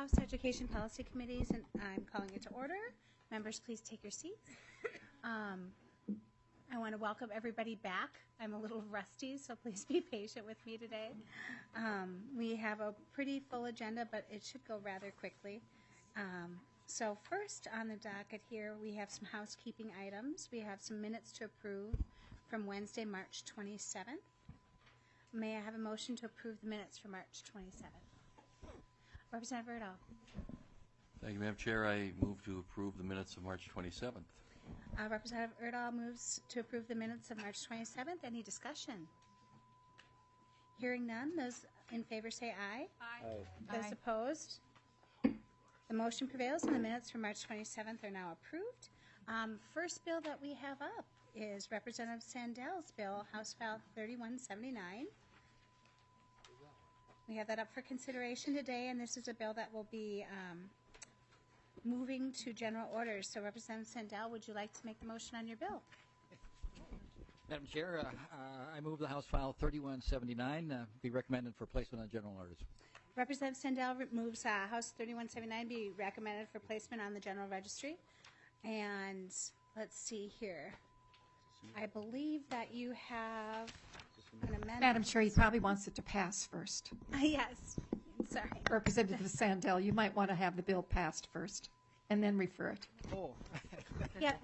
House Education Policy Committees, and I'm calling it to order. Members, please take your seats. I want to welcome everybody back. I'm a little rusty, so please be patient with me today. We have a pretty full agenda, but it should go rather quickly. So first on the docket here, we have some housekeeping items. We have some minutes to approve from Wednesday, March 27th. May I have a motion to approve the minutes for March 27th? Representative Erdahl. Thank you, Madam Chair. I move to approve the minutes of March 27th. Representative Erdahl moves to approve the minutes of March 27th. Any discussion? Hearing none, those in favor say aye. Aye. Those opposed? The motion prevails and the minutes for March 27th are now approved. First bill that we have up is Representative Sandel's bill, House File 3179. We have that up for consideration today, and this is a bill that will be moving to general orders. So Representative Sandel, would you like to make the motion on your bill? Madam Chair, I move the House File 3179 be recommended for placement on general orders. Representative Sandel moves House 3179 be recommended for placement on the general registry. And let's see here. I believe that you have an amendment. Madam Chair, he probably wants it to pass first. Yes. Sorry. Representative Sandel, you might want to have the bill passed first and then refer it. Oh. Yeah.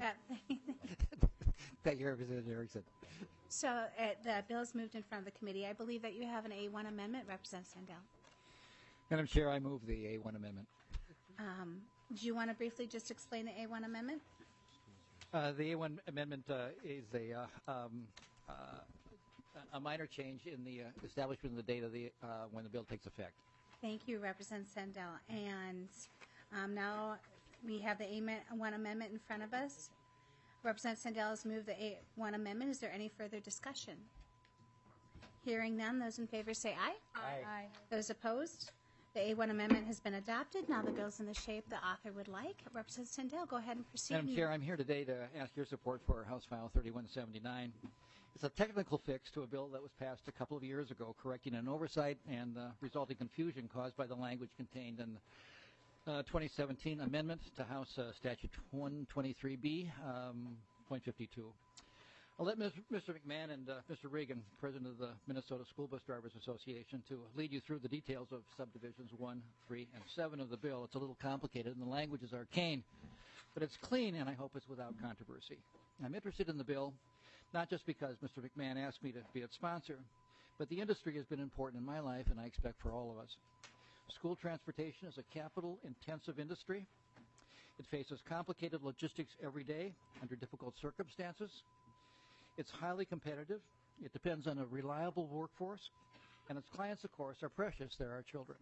Thank you, Representative Erickson. So the bill is moved in front of the committee. I believe that you have an A1 amendment, Representative Sandel. Madam Chair, I move the A1 amendment. Do you want to briefly just explain the A1 amendment? The A1 amendment is a minor change in the establishment of the date of the when the bill takes effect. Thank you, Representative Sandel. And now we have the A1 amendment in front of us. Representative Sandel has moved the A1 amendment. Is there any further discussion? Hearing none, those in favor say aye. Aye. Those opposed? The A1 amendment has been adopted. Now the bill's in the shape the author would like. Representative Sandel, go ahead and proceed. Madam Chair, I'm here today to ask your support for House File 3179. It's a technical fix to a bill that was passed a couple of years ago, correcting an oversight and resulting confusion caused by the language contained in 2017 amendment to House Statute 123B, .52. I'll let Mr. McMahon and Mr. Reagan, President of the Minnesota School Bus Drivers Association, to lead you through the details of subdivisions 1, 3, and 7 of the bill. It's a little complicated and the language is arcane, but it's clean and I hope it's without controversy. I'm interested in the bill, not just because Mr. McMahon asked me to be its sponsor, but the industry has been important in my life and I expect for all of us. School transportation is a capital-intensive industry. It faces complicated logistics every day under difficult circumstances. It's highly competitive. It depends on a reliable workforce. And its clients, of course, are precious. They're our children.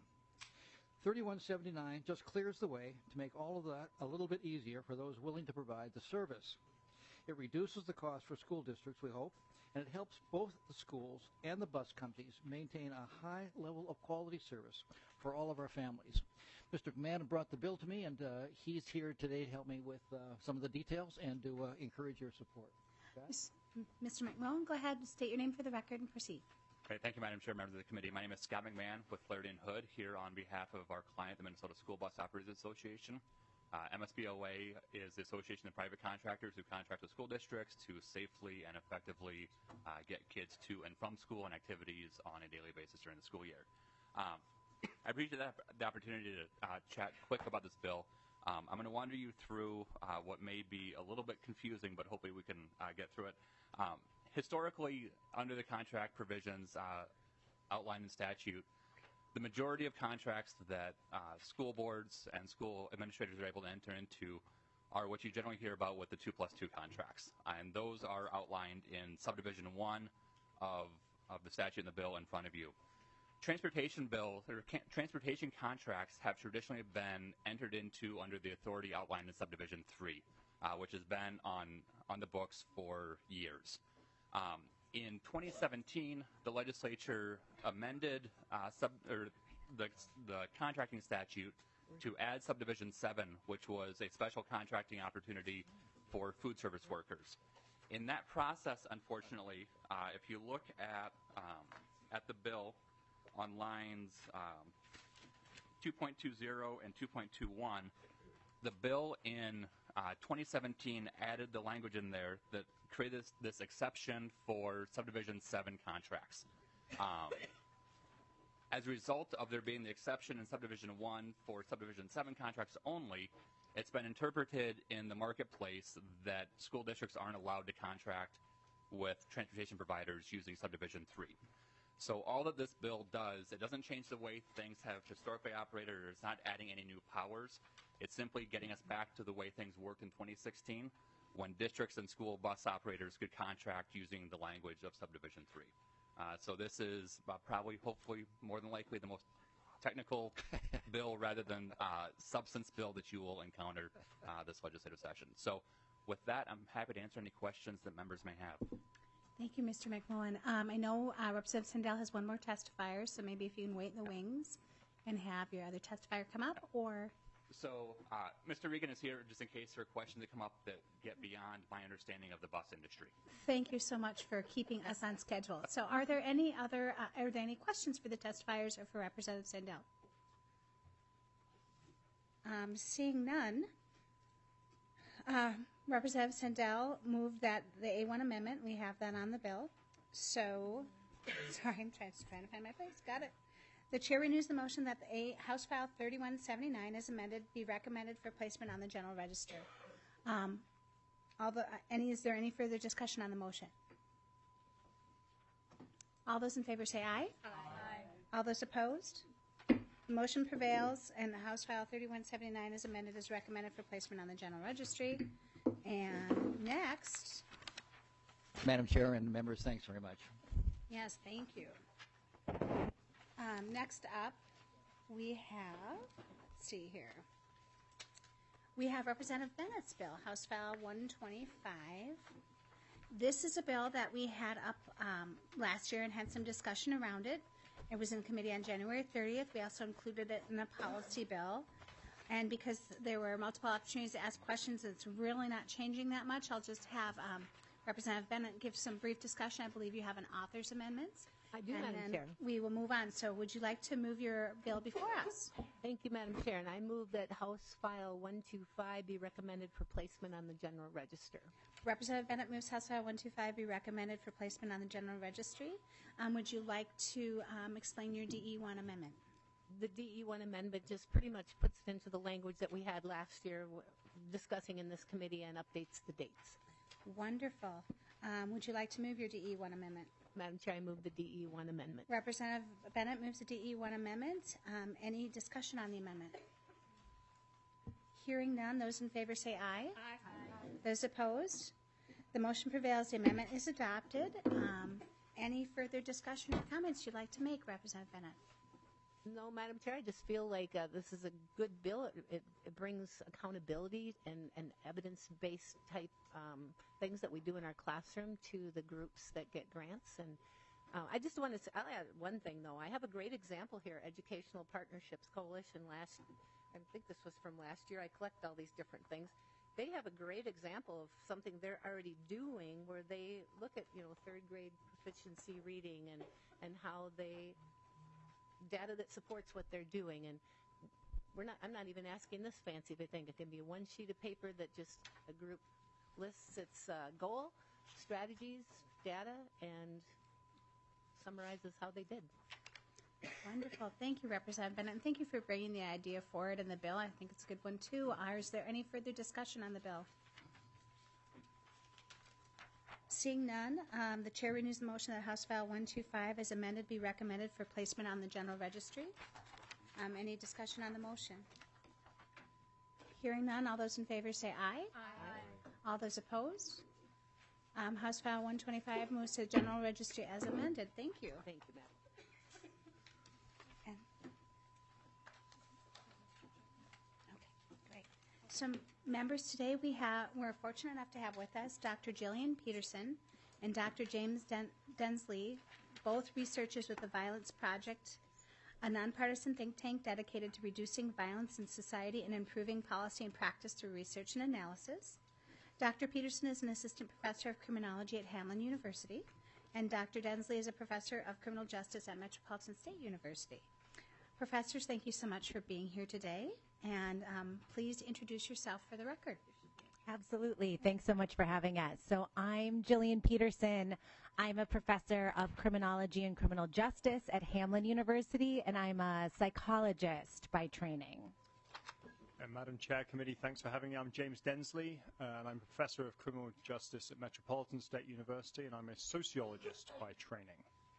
3179 just clears the way to make all of that a little bit easier for those willing to provide the service. It reduces the cost for school districts, we hope, and it helps both the schools and the bus companies maintain a high level of quality service for all of our families. Mr. McMahon brought the bill to me, and he's here today to help me with some of the details and to encourage your support. Mr. McMahon, go ahead and state your name for the record and proceed. Great. Thank you, Madam Chair, members of the committee. My name is Scott McMahon with Flaherty & Hood here on behalf of our client, the Minnesota School Bus Operators Association. MSBOA is the Association of Private Contractors who contract with school districts to safely and effectively get kids to and from school and activities on a daily basis during the school year. I appreciate the opportunity to chat quick about this bill. I'm going to wander you through what may be a little bit confusing, but hopefully we can get through it. Historically, under the contract provisions outlined in statute, the majority of contracts that school boards and school administrators are able to enter into are what you generally hear about with the 2+2 contracts. And those are outlined in subdivision 1 of the statute in the bill in front of you. Transportation contracts have traditionally been entered into under the authority outlined in subdivision 3, which has been on the books for years. In 2017, the legislature amended the contracting statute to add subdivision 7, which was a special contracting opportunity for food service workers. In that process, unfortunately, if you look at the bill on lines 2.20 and 2.21, the bill in 2017 added the language in there that created this exception for Subdivision 7 contracts. As a result of there being the exception in Subdivision 1 for Subdivision 7 contracts only, it's been interpreted in the marketplace that school districts aren't allowed to contract with transportation providers using Subdivision 3. So all that this bill does, it doesn't change the way things have historically operated, or it's not adding any new powers. It's simply getting us back to the way things worked in 2016 when districts and school bus operators could contract using the language of Subdivision 3. So this is probably, hopefully, more than likely the most technical bill rather than substance bill that you will encounter this legislative session. So with that, I'm happy to answer any questions that members may have. Thank you, Mr. McMullen. I know Representative Sandell has one more testifier, so maybe if you can wait in the wings and have your other testifier come up, or... So Mr. Regan is here just in case there are questions that come up that get beyond my understanding of the bus industry. Thank you so much for keeping us on schedule. So are there any other, are there any questions for the testifiers or for Representative Sandell? Seeing none, Representative Sandell moved that the A1 amendment, we have that on the bill. So, sorry, I'm trying to find my place. Got it. The chair renews the motion that the House File 3179 as amended be recommended for placement on the general register. Is there any further discussion on the motion? All those in favor say aye. Aye. All those opposed? The motion prevails, and the House File 3179 as amended is recommended for placement on the general registry. And next. Madam Chair and members, thanks very much. Yes, thank you. Next up, we have, let's see here. We have Representative Bennett's bill, House File 125. This is a bill that we had up last year and had some discussion around it. It was in committee on January 30th. We also included it in the policy bill. And because there were multiple opportunities to ask questions, it's really not changing that much. I'll just have Representative Bennett give some brief discussion. I believe you have an author's amendments. I do, and Madam then Chair. we will move on. So would you like to move your bill before us? Thank you, Madam Chair. And I move that House File 125 be recommended for placement on the general register. Representative Bennett moves House File 125 be recommended for placement on the general registry. Would you like to explain your DE1 amendment? The DE1 amendment just pretty much puts it into the language that we had last year discussing in this committee and updates the dates. Wonderful. Would you like to move your DE1 amendment? Madam Chair, I move the DE1 amendment. Representative Bennett moves the DE1 amendment. Any discussion on the amendment? Hearing none, those in favor say aye. Aye. Those opposed? The motion prevails. The amendment is adopted. Any further discussion or comments you'd like to make, Representative Bennett? No, Madam Chair, I just feel like this is a good bill. It brings accountability and evidence-based type things that we do in our classroom to the groups that get grants. And I just want to say, I'll add one thing, though. I have a great example here, Educational Partnerships Coalition. I think this was from last year. I collect all these different things. They have a great example of something they're already doing where they look at, third grade proficiency reading and how they data that supports what they're doing. And I'm not even asking this fancy of a thing. It can be one sheet of paper that just a group lists its goal, strategies, data, and summarizes how they did. Wonderful. Thank you, Representative Bennett. And thank you for bringing the idea forward in the bill. I think it's a good one, too. Is there any further discussion on the bill? Seeing none, the chair renews the motion that House File 125 as amended be recommended for placement on the general registry. Any discussion on the motion? Hearing none, all those in favor say aye. Aye. All those opposed? House File 125 moves to the general registry as amended. Thank you. Thank you, Madam. Great. So, members, today we're fortunate enough to have with us Dr. Jillian Peterson and Dr. James Densley, both researchers with the Violence Project, a nonpartisan think tank dedicated to reducing violence in society and improving policy and practice through research and analysis. Dr. Peterson is an assistant professor of criminology at Hamline University, and Dr. Densley is a professor of criminal justice at Metropolitan State University. Professors, thank you so much for being here today, and please introduce yourself for the record. Absolutely. Thanks so much for having us. So I'm Jillian Peterson. I'm a professor of criminology and criminal justice at Hamline University, and I'm a psychologist by training. And Madam Chair Committee, thanks for having me. I'm James Densley, and I'm a professor of criminal justice at Metropolitan State University, and I'm a sociologist by training.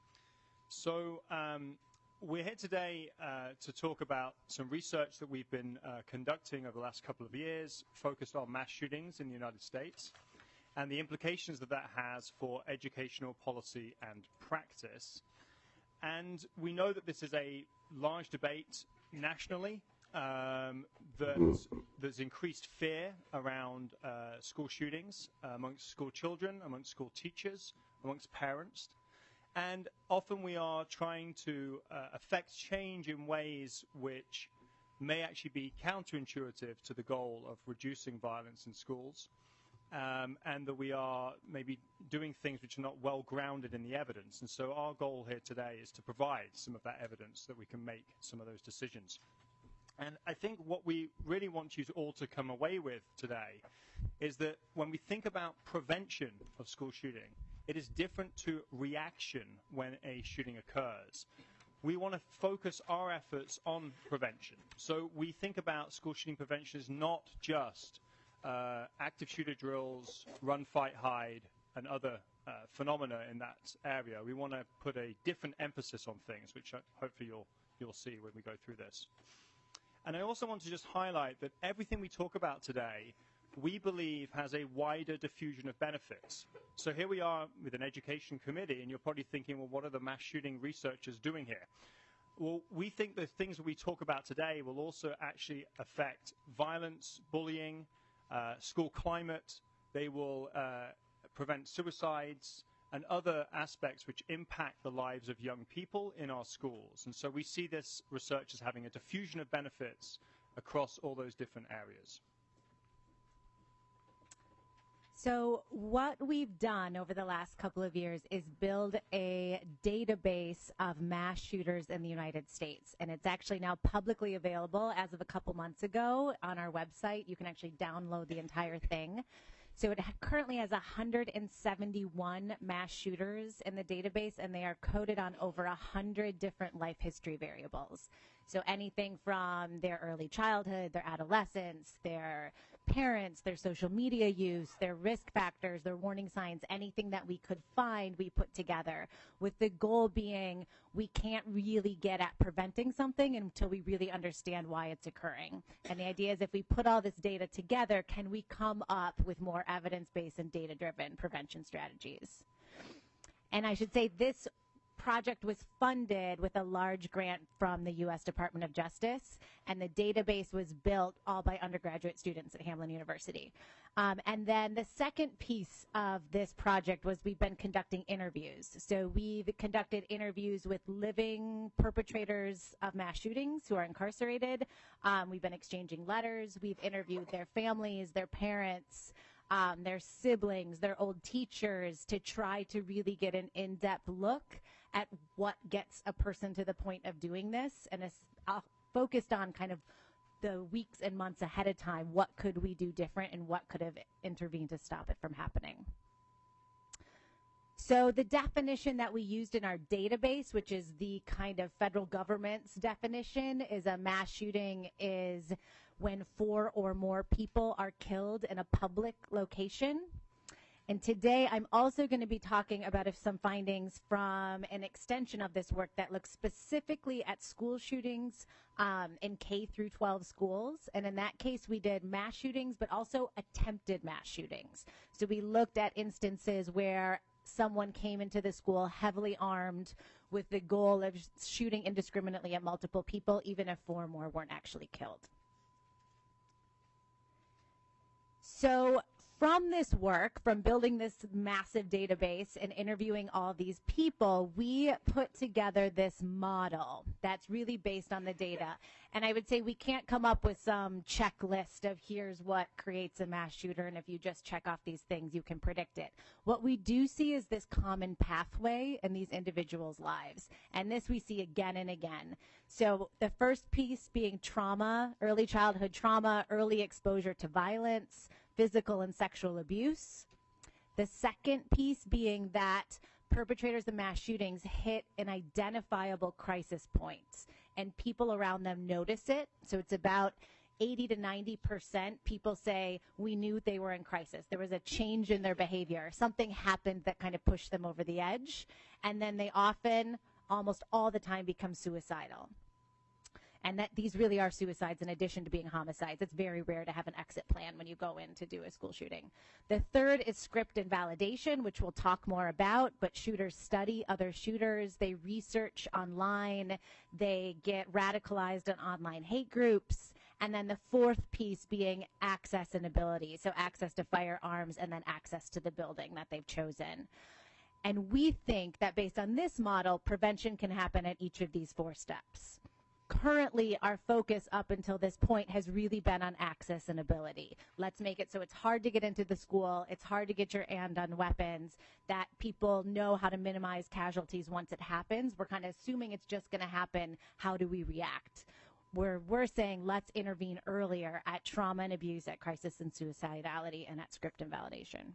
So we're here today to talk about some research that we've been conducting over the last couple of years, focused on mass shootings in the United States, and the implications that that has for educational policy and practice. And we know that this is a large debate nationally. There's increased fear around school shootings amongst school children, amongst school teachers, amongst parents. And often we are trying to affect change in ways which may actually be counterintuitive to the goal of reducing violence in schools, and that we are maybe doing things which are not well grounded in the evidence. And so our goal here today is to provide some of that evidence that we can make some of those decisions. And I think what we really want you all to come away with today is that when we think about prevention of school shooting, it is different to reaction when a shooting occurs. We want to focus our efforts on prevention. So we think about school shooting prevention as not just active shooter drills, run, fight, hide, and other phenomena in that area. We want to put a different emphasis on things, which hopefully you'll see when we go through this. And I also want to just highlight that everything we talk about today, we believe has a wider diffusion of benefits. So here we are with an education committee, and you're probably thinking, well, what are the mass shooting researchers doing here? Well, we think the things that we talk about today will also actually affect violence, bullying, school climate. They will prevent suicides and other aspects which impact the lives of young people in our schools. And so we see this research as having a diffusion of benefits across all those different areas. So what we've done over the last couple of years is build a database of mass shooters in the United States. And it's actually now publicly available as of a couple months ago on our website. You can actually download the entire thing. So it currently has 171 mass shooters in the database, and they are coded on over 100 different life history variables. So anything from their early childhood, their adolescence, their parents, their social media use, their risk factors, their warning signs, anything that we could find, we put together, with the goal being we can't really get at preventing something until we really understand why it's occurring. And the idea is if we put all this data together, can we come up with more evidence-based and data-driven prevention strategies? And I should say this project was funded with a large grant from the U.S. Department of Justice, and the database was built all by undergraduate students at Hamline University. And then the second piece of this project was we've been conducting interviews. So we've conducted interviews with living perpetrators of mass shootings who are incarcerated. We've been exchanging letters. We've interviewed their families, their parents, their siblings, their old teachers, to try to really get an in-depth look at what gets a person to the point of doing this, and focused on kind of the weeks and months ahead of time, what could we do different and what could have intervened to stop it from happening. So the definition that we used in our database, which is the kind of federal government's definition, is a mass shooting is when 4 or more people are killed in a public location. And today I'm also going to be talking about some findings from an extension of this work that looks specifically at school shootings in K through 12 schools. And in that case, we did mass shootings, but also attempted mass shootings. So we looked at instances where someone came into the school heavily armed with the goal of shooting indiscriminately at multiple people, even if 4 or more weren't actually killed. So from this work, from building this massive database and interviewing all these people, we put together this model that's really based on the data. And I would say we can't come up with some checklist of here's what creates a mass shooter, and if you just check off these things, you can predict it. What we do see is this common pathway in these individuals' lives. And this we see again and again. So the first piece being trauma, early childhood trauma, early exposure to violence, physical and sexual abuse. The second piece being that perpetrators of mass shootings hit an identifiable crisis point and people around them notice it. So it's about 80 to 90% people say we knew they were in crisis. There was a change in their behavior. Something happened that kind of pushed them over the edge. And then they often, almost all the time, become suicidal. And that these really are suicides in addition to being homicides. It's very rare to have an exit plan when you go in to do a school shooting. The third is script and validation, which we'll talk more about, but shooters study other shooters. They research online. They get radicalized in online hate groups. And then the fourth piece being access and ability. So access to firearms and then access to the building that they've chosen. And we think that based on this model, prevention can happen at each of these 4 steps. Currently, our focus up until this point has really been on access and ability. Let's make it so it's hard to get into the school, it's hard to get your hand on weapons, that people know how to minimize casualties once it happens. We're kind of assuming it's just going to happen. How do we react? We're saying let's intervene earlier at trauma and abuse, at crisis and suicidality, and at script and validation.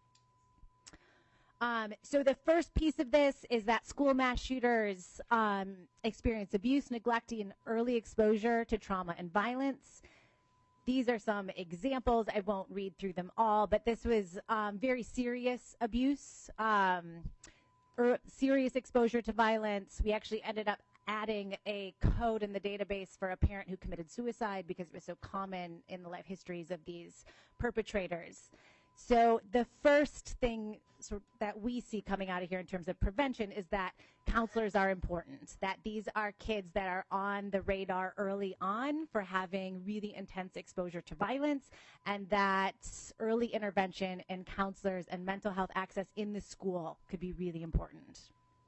So the first piece of this is that school mass shooters experience abuse, neglect, and early exposure to trauma and violence. These are some examples. I won't read through them all, but this was very serious abuse, serious exposure to violence. We actually ended up adding a code in the database for a parent who committed suicide because it was so common in the life histories of these perpetrators. So the first thing that we see coming out of here in terms of prevention is that counselors are important, that these are kids that are on the radar early on for having really intense exposure to violence, and that early intervention and counselors and mental health access in the school could be really important.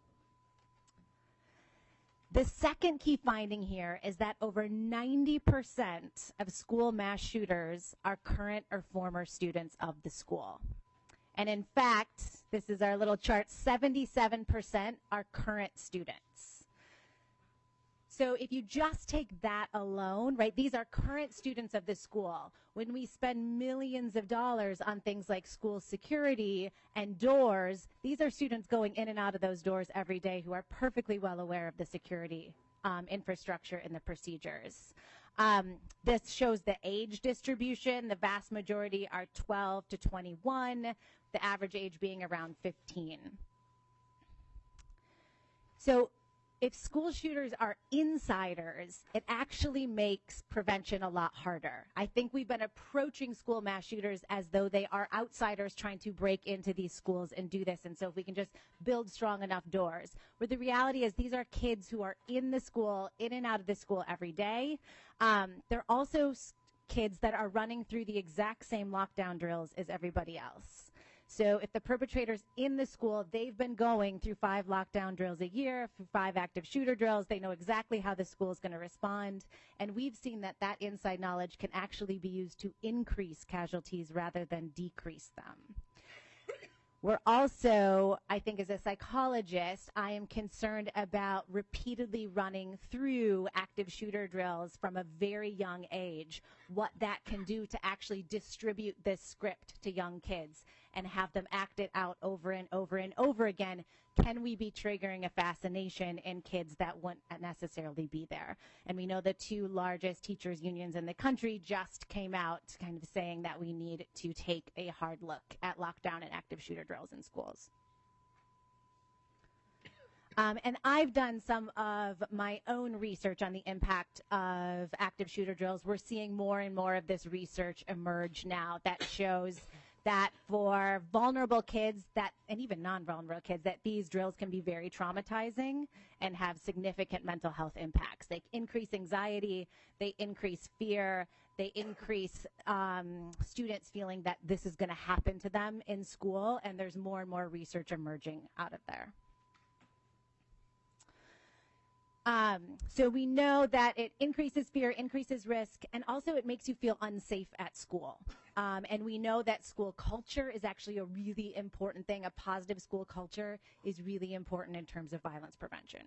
The second key finding here is that over 90% of school mass shooters are current or former students of the school. And in fact, this is our little chart, 77% are current students. So if you just take that alone, right, these are current students of the school. When we spend millions of dollars on things like school security and doors, these are students going in and out of those doors every day who are perfectly well aware of the security infrastructure and the procedures. This shows the age distribution. The vast majority are 12 to 21, the average age being around 15. So if school shooters are insiders, it actually makes prevention a lot harder. I think we've been approaching school mass shooters as though they are outsiders trying to break into these schools and do this. And so if we can just build strong enough doors, where the reality is these are kids who are in the school, in and out of the school every day. They're also kids that are running through the exact same lockdown drills as everybody else. So if the perpetrator's in the school, they've been going through 5 lockdown drills a year, 5 active shooter drills. They know exactly how the school is going to respond. And we've seen that that inside knowledge can actually be used to increase casualties rather than decrease them. We're also, I think as a psychologist, I am concerned about repeatedly running through active shooter drills from a very young age, what that can do to actually distribute this script to young kids and have them act it out over and over and over again. Can we be triggering a fascination in kids that wouldn't necessarily be there? And we know the 2 largest teachers unions in the country just came out kind of saying that we need to take a hard look at lockdown and active shooter drills in schools. And I've done some of my own research on the impact of active shooter drills. We're seeing more and more of this research emerge now that shows that for vulnerable kids and even non-vulnerable kids, that these drills can be very traumatizing and have significant mental health impacts. They increase anxiety, they increase fear, they increase students feeling that this is going to happen to them in school, and there's more and more research emerging out of there. So we know that it increases fear, increases risk, and also it makes you feel unsafe at school. And we know that school culture is actually a really important thing. A positive school culture is really important in terms of violence prevention.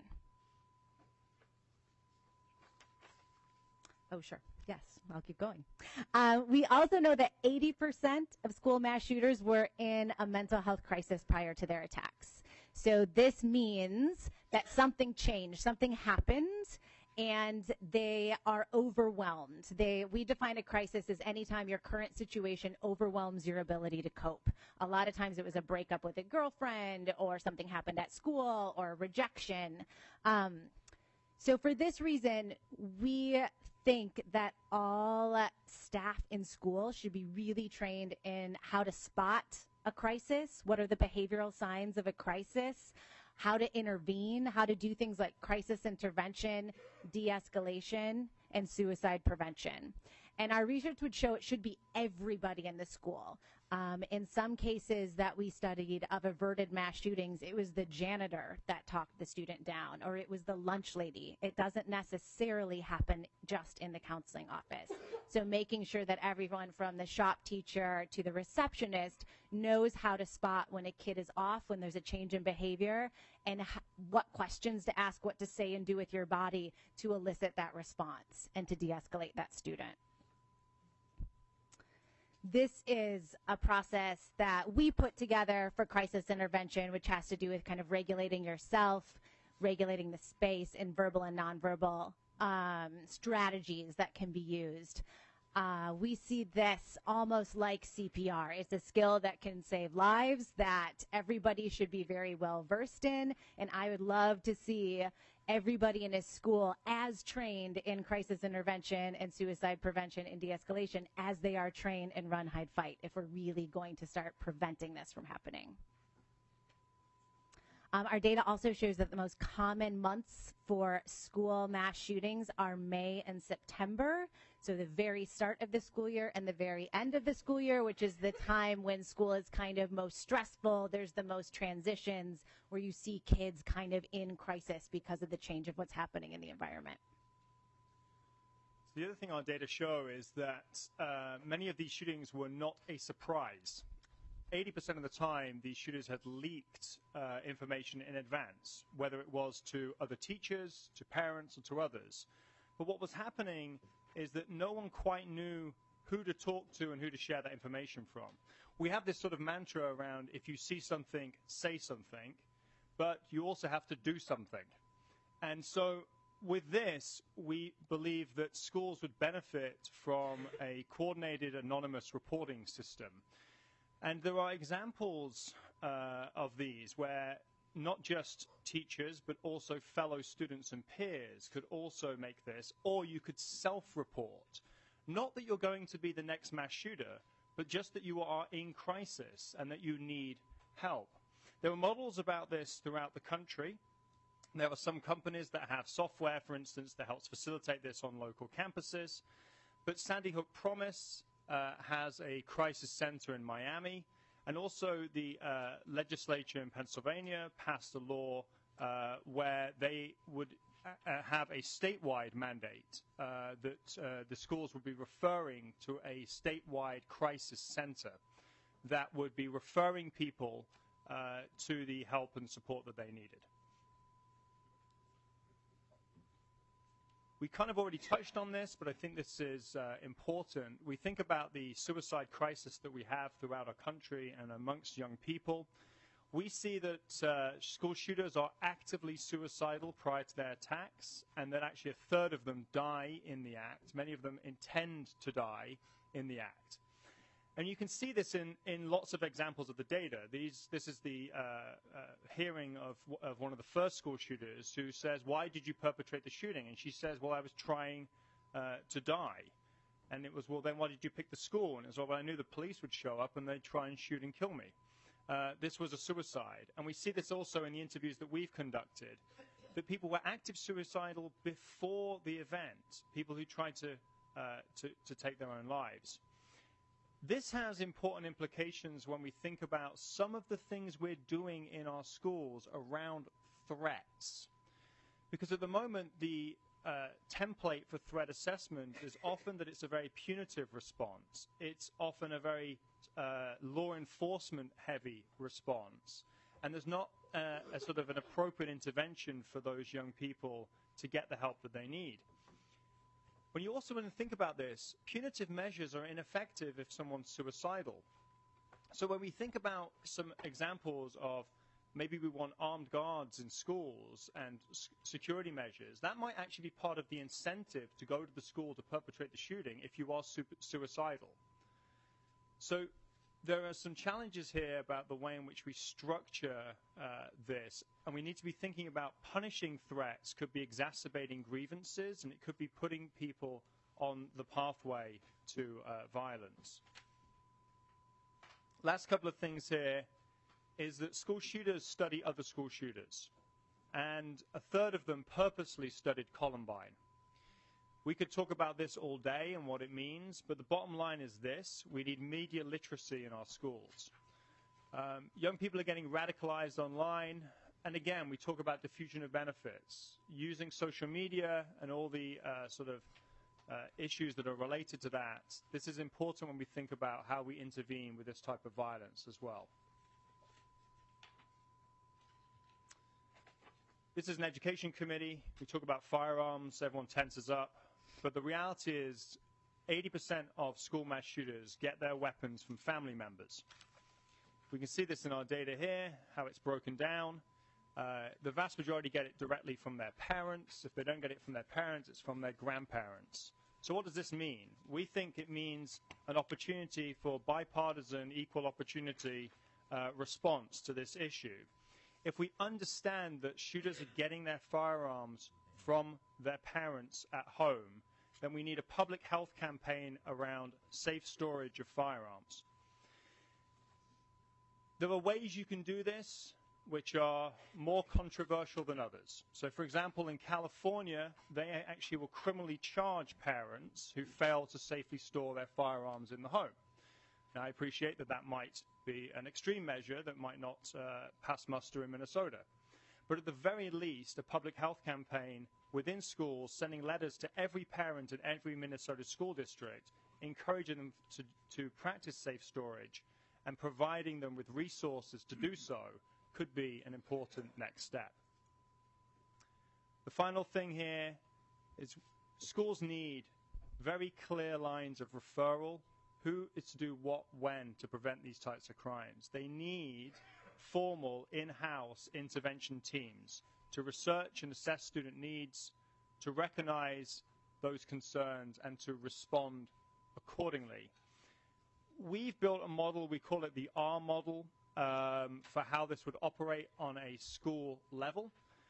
Oh, sure. Yes, I'll keep going. We also know that 80% of school mass shooters were in a mental health crisis prior to their attacks. So this means that something changed, something happened, and they are overwhelmed. We define a crisis as any time your current situation overwhelms your ability to cope. A lot of times it was a breakup with a girlfriend, or something happened at school, or rejection. So for this reason, we think that all staff in school should be really trained in how to spot a crisis, what are the behavioral signs of a crisis, how to intervene, how to do things like crisis intervention, de-escalation, and suicide prevention. And our research would show it should be everybody in the school. In some cases that we studied of averted mass shootings, it was the janitor that talked the student down, or it was the lunch lady. It doesn't necessarily happen just in the counseling office. So making sure that everyone from the shop teacher to the receptionist knows how to spot when a kid is off, when there's a change in behavior, and what questions to ask, what to say and do with your body to elicit that response and to de-escalate that student. This is a process that we put together for crisis intervention, which has to do with kind of regulating yourself, regulating the space, and verbal and nonverbal strategies that can be used. We see this almost like CPR. It's a skill that can save lives, that everybody should be very well versed in, and I would love to see everybody in his school as trained in crisis intervention and suicide prevention and de-escalation as they are trained in run, hide, fight, if we're really going to start preventing this from happening. Our data also shows that the most common months for school mass shootings are May and September. So the very start of the school year and the very end of the school year, which is the time when school is kind of most stressful. There's the most transitions where you see kids kind of in crisis because of the change of what's happening in the environment. So the other thing our data show is that many of these shootings were not a surprise. 80% of the time, these shooters had leaked information in advance, whether it was to other teachers, to parents, and to others. But what was happening is that no one quite knew who to talk to and who to share that information from. We have this sort of mantra around, if you see something, say something, but you also have to do something. And so with this, we believe that schools would benefit from a coordinated anonymous reporting system. And there are examples of these where not just teachers, but also fellow students and peers could also make this, or you could self-report. Not that you're going to be the next mass shooter, but just that you are in crisis and that you need help. There are models about this throughout the country. There are some companies that have software, for instance, that helps facilitate this on local campuses. But Sandy Hook Promise has a crisis center in Miami. And also the legislature in Pennsylvania passed a law where they would have a statewide mandate that the schools would be referring to a statewide crisis center that would be referring people to the help and support that they needed. We kind of already touched on this, but I think this is important. We think about the suicide crisis that we have throughout our country and amongst young people. We see that school shooters are actively suicidal prior to their attacks, and that actually a third of them die in the act. Many of them intend to die in the act. And you can see this in lots of examples of the data. This is the hearing of one of the first school shooters who says, "Why did you perpetrate the shooting?" And she says, "Well, I was trying to die." And it was, well, then why did you pick the school? And it was, well, I knew the police would show up and they'd try and shoot and kill me. This was a suicide. And we see this also in the interviews that we've conducted, that people were active suicidal before the event, people who tried to take their own lives. This has important implications when we think about some of the things we're doing in our schools around threats. Because at the moment, the template for threat assessment is often that it's a very punitive response. It's often a very law enforcement heavy response. And there's not a sort of an appropriate intervention for those young people to get the help that they need. When you also want to think about this, punitive measures are ineffective if someone's suicidal. So when we think about some examples of maybe we want armed guards in schools and security measures, that might actually be part of the incentive to go to the school to perpetrate the shooting if you are suicidal. So there are some challenges here about the way in which we structure this, and we need to be thinking about punishing threats could be exacerbating grievances, and it could be putting people on the pathway to violence. Last couple of things here is that school shooters study other school shooters, and a third of them purposely studied Columbine. We could talk about this all day and what it means, but the bottom line is this: we need media literacy in our schools. Young people are getting radicalized online, and again, we talk about diffusion of benefits. Using social media and all the issues that are related to that, this is important when we think about how we intervene with this type of violence as well. This is an education committee. We talk about firearms, everyone tenses up. But the reality is 80% of school mass shooters get their weapons from family members. We can see this in our data here, how it's broken down. The vast majority get it directly from their parents. If they don't get it from their parents, it's from their grandparents. So what does this mean? We think it means an opportunity for bipartisan, equal opportunity response to this issue. If we understand that shooters are getting their firearms from their parents at home, then we need a public health campaign around safe storage of firearms. There are ways you can do this which are more controversial than others. So, for example, in California, they actually will criminally charge parents who fail to safely store their firearms in the home. Now, I appreciate that that might be an extreme measure that might not pass muster in Minnesota. But at the very least, a public health campaign within schools, sending letters to every parent in every Minnesota school district, encouraging them to practice safe storage and providing them with resources to do so, could be an important next step. The final thing here is schools need very clear lines of referral, who is to do what when to prevent these types of crimes. They need formal in-house intervention teams to research and assess student needs, to recognize those concerns, and to respond accordingly. We've built a model, we call it the R model, for how this would operate on a school level.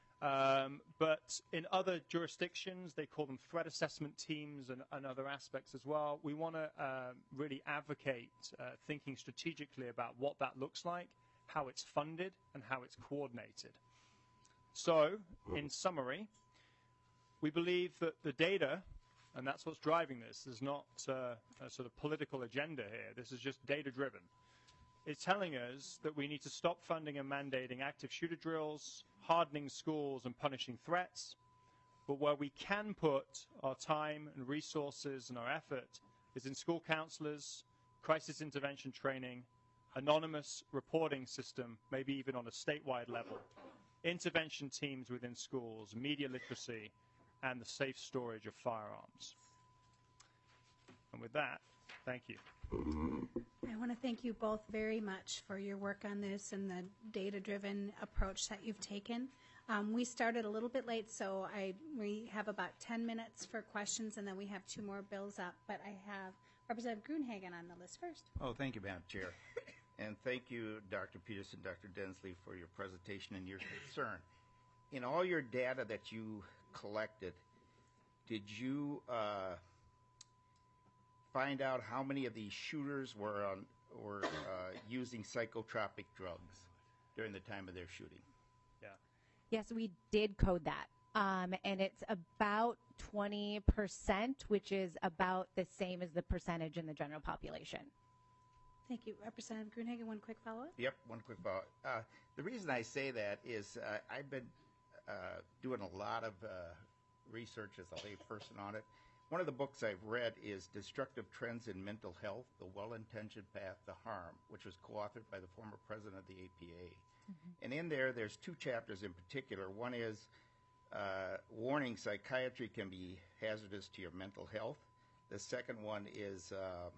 But in other jurisdictions, they call them threat assessment teams and other aspects as well. We want to really advocate thinking strategically about what that looks like, how it's funded, and how it's coordinated. So, in summary, we believe that the data, and that's what's driving this, there's not a sort of political agenda here. This is just data-driven. It's telling us that we need to stop funding and mandating active shooter drills, hardening schools, and punishing threats. But where we can put our time and resources and our effort is in school counselors, crisis intervention training, anonymous reporting system, maybe even on a statewide level, intervention teams within schools, media literacy, and the safe storage of firearms. And with that, thank you. I want to thank you both very much for your work on this and the data-driven approach that you've taken. We started a little bit late, so we have about 10 minutes for questions, and then we have 2 more bills up. But I have Representative Gruenhagen on the list first. Oh, thank you, Madam Chair. And thank you, Dr. Peterson, Dr. Densley, for your presentation and your concern. In all your data that you collected, did you find out how many of these shooters were using psychotropic drugs during the time of their shooting? Yes, we did code that. And it's about 20%, which is about the same as the percentage in the general population. Thank you. Representative Gruenhagen, one quick follow-up. Yep, one quick follow-up. The reason I say that is I've been doing a lot of research as a lay person on it. One of the books I've read is Destructive Trends in Mental Health, The Well-Intentioned Path to Harm, which was co-authored by the former president of the APA. And in there's two chapters in particular. One is warning, psychiatry can be hazardous to your mental health. The second one is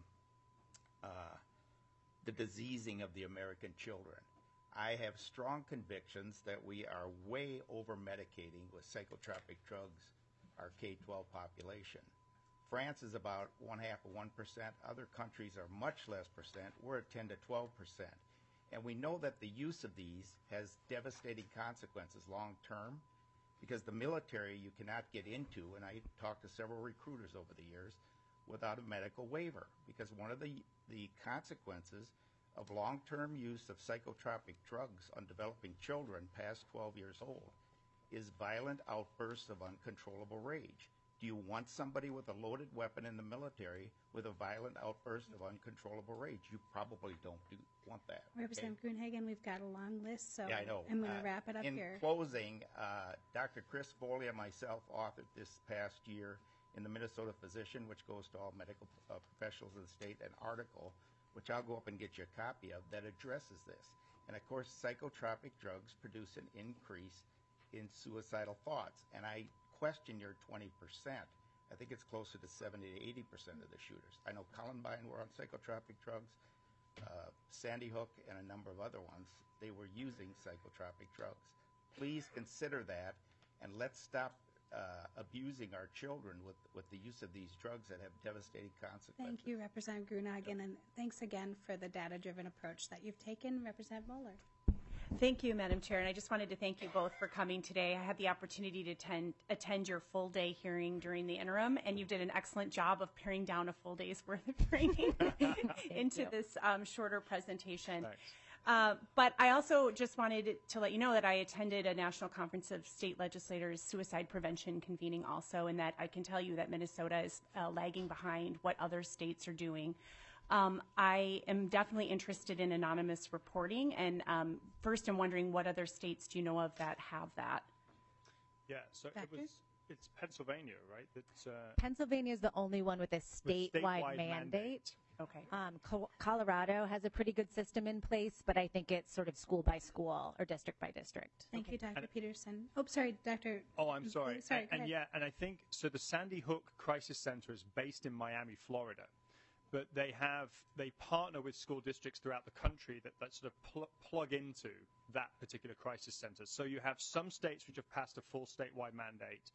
the diseasing of the American children. I have strong convictions that we are way over-medicating with psychotropic drugs our K-12 population. France is about 0.5%. Other countries are much less percent. We're at 10 to 12%. And we know that the use of these has devastating consequences long term, because the military you cannot get into, and I talked to several recruiters over the years, without a medical waiver, because one of the consequences of long-term use of psychotropic drugs on developing children past 12 years old is violent outbursts of uncontrollable rage. Do you want somebody with a loaded weapon in the military with a violent outburst of uncontrollable rage? You probably don't want that. Representative Gruenhagen, we've got a long list, so Yeah, I know. I'm going to wrap it up in here. closing, Dr. Chris Foley and myself authored this past year in the Minnesota Physician, which goes to all medical professionals in the state, an article, which I'll go up and get you a copy of, that addresses this. And of course, psychotropic drugs produce an increase in suicidal thoughts. And I question your 20%. I think it's closer to 70 to 80% of the shooters. I know Columbine were on psychotropic drugs, Sandy Hook, and a number of other ones. They were using psychotropic drugs. Please consider that, and let's stop abusing our children with the use of these drugs that have devastating consequences. Thank you, Representative Gruenhagen, and thanks again for the data-driven approach that you've taken. Representative Moeller. Thank you, Madam Chair, and I just wanted to thank you both for coming today. I had the opportunity to attend your full-day hearing during the interim, and you did an excellent job of paring down a full day's worth of training into this shorter presentation. But I also just wanted to let you know that I attended a National Conference of State Legislators Suicide Prevention convening also, and that I can tell you that Minnesota is lagging behind what other states are doing. I am definitely interested in anonymous reporting, and first I'm wondering what other states do you know of that have that? Yeah, so it's Pennsylvania, right? That's, Pennsylvania is the only one with a statewide mandate. Okay. Colorado has a pretty good system in place, but I think it's sort of school by school or district by district. Thank you, Dr. Peterson. Oh, sorry, Dr. Oh, I'm sorry. Sorry, and yeah, and I think, so the Sandy Hook Crisis Center is based in Miami, Florida. But they partner with school districts throughout the country that sort of plug into that particular crisis center. So you have some states which have passed a full statewide mandate,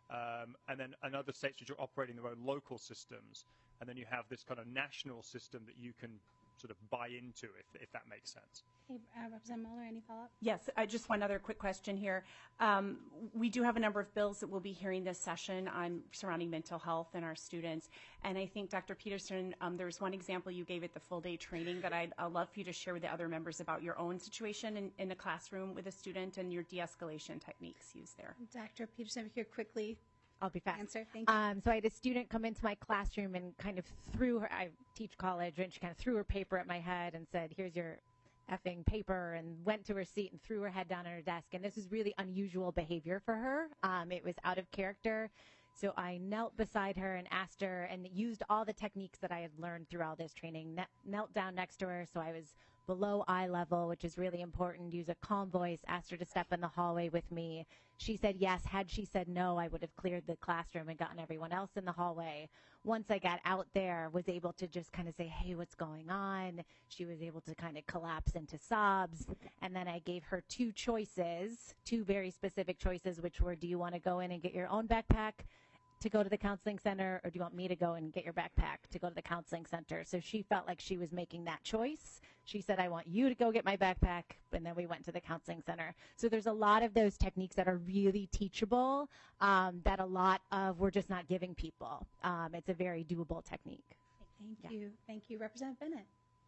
and other states which are operating their own local systems. And then you have this kind of national system that you can sort of buy into, if that makes sense. Hey, Representative Mueller, any follow-up? Yes, just one other quick question here. We do have a number of bills that we'll be hearing this session on surrounding mental health and our students. And I think, Dr. Peterson, there was one example you gave at the full-day training that I'd love for you to share with the other members about your own situation in the classroom with a student and your de-escalation techniques used there. Dr. Peterson, here quickly. I'll be fast. Answer. Thank you. So I had a student come into my classroom and kind of threw her, I teach college, and she kind of threw her paper at my head and said, "Here's your effing paper," and went to her seat and threw her head down on her desk. And this was really unusual behavior for her. It was out of character. So I knelt beside her and asked her, and used all the techniques that I had learned through all this training, knelt down next to her so I was below eye level, which is really important, use a calm voice, asked her to step in the hallway with me. She said yes. Had she said no, I would have cleared the classroom and gotten everyone else in the hallway. Once I got out there, was able to just kind of say, "Hey, what's going on?" She was able to kind of collapse into sobs. And then I gave her two choices, two very specific choices, which were, do you want to go in and get your own backpack to go to the counseling center, or do you want me to go and get your backpack to go to the counseling center? So she felt like she was making that choice. She said, "I want you to go get my backpack," and then we went to the counseling center. So there's a lot of those techniques that are really teachable, that a lot of we're just not giving people. It's a very doable technique. Thank you. Thank you. Representative Bennett.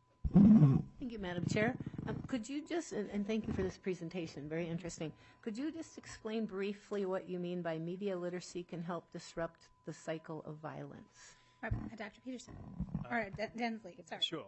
Thank you, Madam Chair. Could you just, and thank you for this presentation, very interesting. Could you just explain briefly what you mean by media literacy can help disrupt the cycle of violence? Dr. Peterson. Or Densley, sorry. Sure.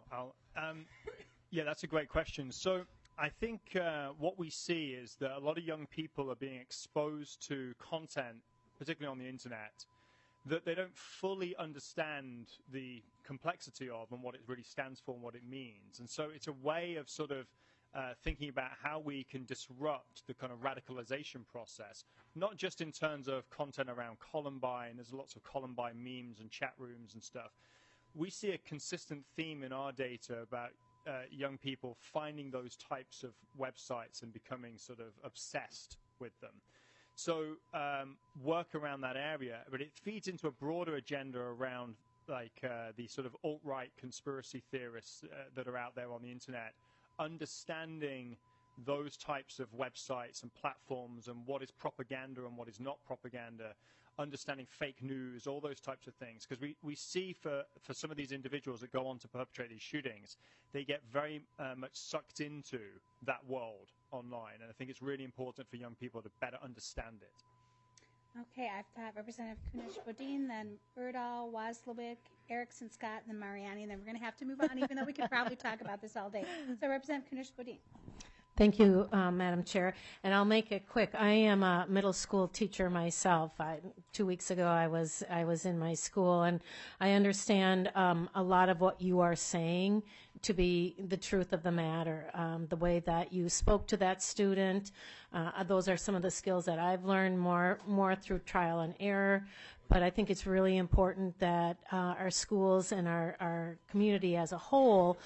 Yeah, that's a great question. So I think what we see is that a lot of young people are being exposed to content, particularly on the internet, that they don't fully understand the complexity of and what it really stands for and what it means. And so it's a way of sort of thinking about how we can disrupt the kind of radicalization process, not just in terms of content around Columbine. There's lots of Columbine memes and chat rooms and stuff. We see a consistent theme in our data about young people finding those types of websites and becoming sort of obsessed with them. So work around that area, but it feeds into a broader agenda around like the sort of alt-right conspiracy theorists that are out there on the internet, understanding those types of websites and platforms and what is propaganda and what is not propaganda, understanding fake news, all those types of things. Because we see for some of these individuals that go on to perpetrate these shootings, they get very much sucked into that world online. And I think it's really important for young people to better understand it. Okay, I've got Representative Kunesh-Bodine, then Erdahl, Waslowik, Erickson Scott, and then Mariani, and then we're going to have to move on, even though we could probably talk about this all day. So Representative Kunesh-Bodine. Thank you, Madam Chair. And I'll make it quick. I am a middle school teacher myself. 2 weeks ago, I was in my school, and I understand a lot of what you are saying to be the truth of the matter. The way that you spoke to that student, those are some of the skills that I've learned more through trial and error. But I think it's really important that our schools and our community as a whole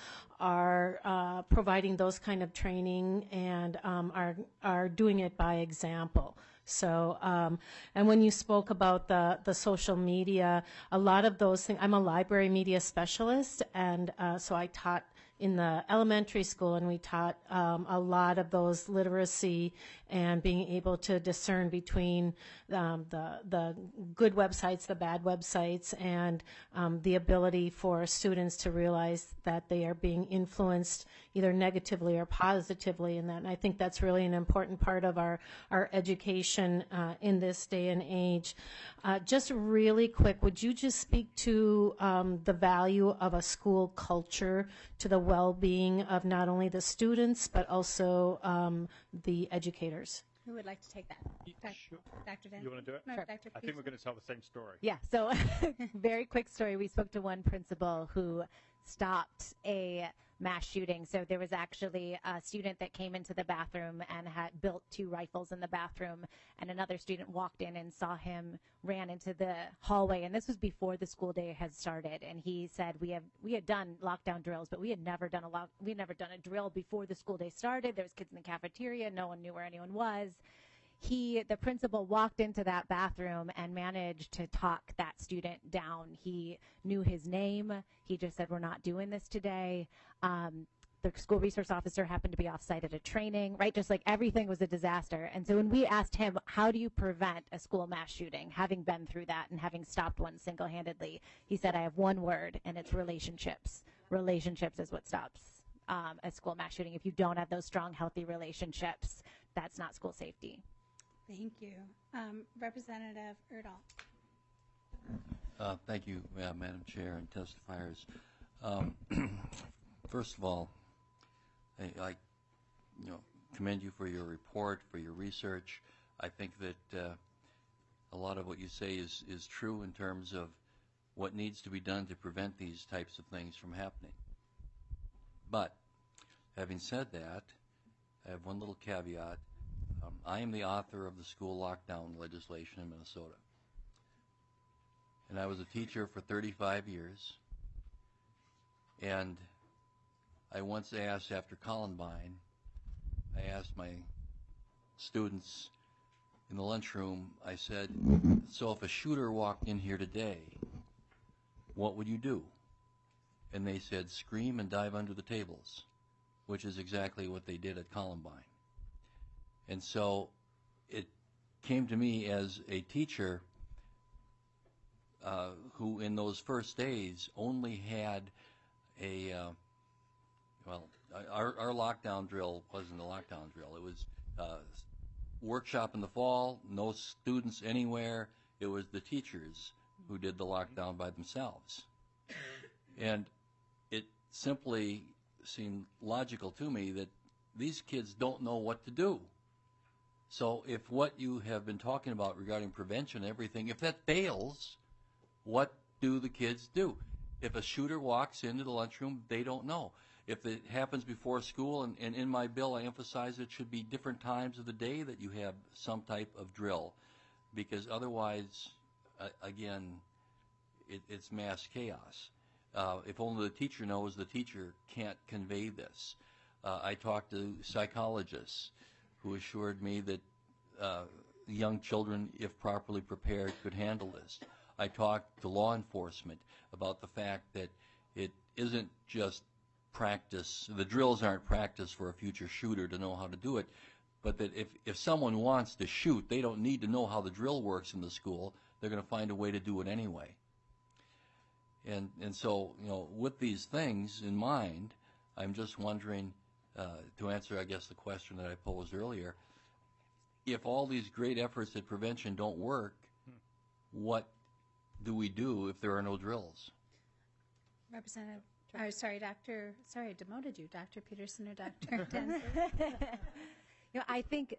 are providing those kind of training and are doing it by example. So, and when you spoke about the social media, a lot of those things, I'm a library media specialist, and so I taught in the elementary school, and we taught a lot of those literacy and being able to discern between the good websites, the bad websites, and the ability for students to realize that they are being influenced either negatively or positively in that. And I think that's really an important part of our education in this day and age. Just really quick, would you just speak to the value of a school culture to the well-being of not only the students but also the educators? Who would like to take that? Sure. Dr. Den? You want to do it? No, Sure. Dr. I think we're going to tell the same story. Yeah, so very quick story. We spoke to one principal who stopped a mass shooting. So there was actually a student that came into the bathroom and had built 2 rifles in the bathroom, and another student walked in and saw him, ran into the hallway, and this was before the school day had started. And he said we had done lockdown drills, but we had never done a drill before the school day started. There was kids in the cafeteria, no one knew where anyone was. The principal walked into that bathroom and managed to talk that student down. He knew his name. He just said, "We're not doing this today." The school resource officer happened to be off-site at a training, right? Just like everything was a disaster. And so when we asked him, how do you prevent a school mass shooting, having been through that and having stopped one single-handedly, he said, I have one word, and it's relationships. Relationships is what stops a school mass shooting. If you don't have those strong, healthy relationships, that's not school safety. Thank you. Representative Erdahl. Thank you, Madam Chair and testifiers. First of all, I commend you for your report, for your research. I think that a lot of what you say is true in terms of what needs to be done to prevent these types of things from happening. But having said that, I have one little caveat. I am the author of the school lockdown legislation in Minnesota. And I was a teacher for 35 years. And I once asked, after Columbine, I asked my students in the lunchroom, I said, so if a shooter walked in here today, what would you do? And they said, scream and dive under the tables, which is exactly what they did at Columbine. And so it came to me as a teacher who in those first days only had a, our lockdown drill wasn't a lockdown drill. It was workshop in the fall, no students anywhere. It was the teachers who did the lockdown by themselves. And it simply seemed logical to me that these kids don't know what to do. So if what you have been talking about regarding prevention and everything, if that fails, what do the kids do? If a shooter walks into the lunchroom, they don't know. If it happens before school, and in my bill I emphasize it should be different times of the day that you have some type of drill, because otherwise, again, it's mass chaos. If only the teacher knows, the teacher can't convey this. I talked to psychologists who assured me that young children, if properly prepared, could handle this. I talked to law enforcement about the fact that it isn't just practice, the drills aren't practice for a future shooter to know how to do it, but that if someone wants to shoot, they don't need to know how the drill works in the school. They're going to find a way to do it anyway. And so, with these things in mind, I'm just wondering, to answer, I guess, the question that I posed earlier, if all these great efforts at prevention don't work, what do we do if there are no drills? Representative, I demoted you, Dr. Peterson or Dr. Densley. I think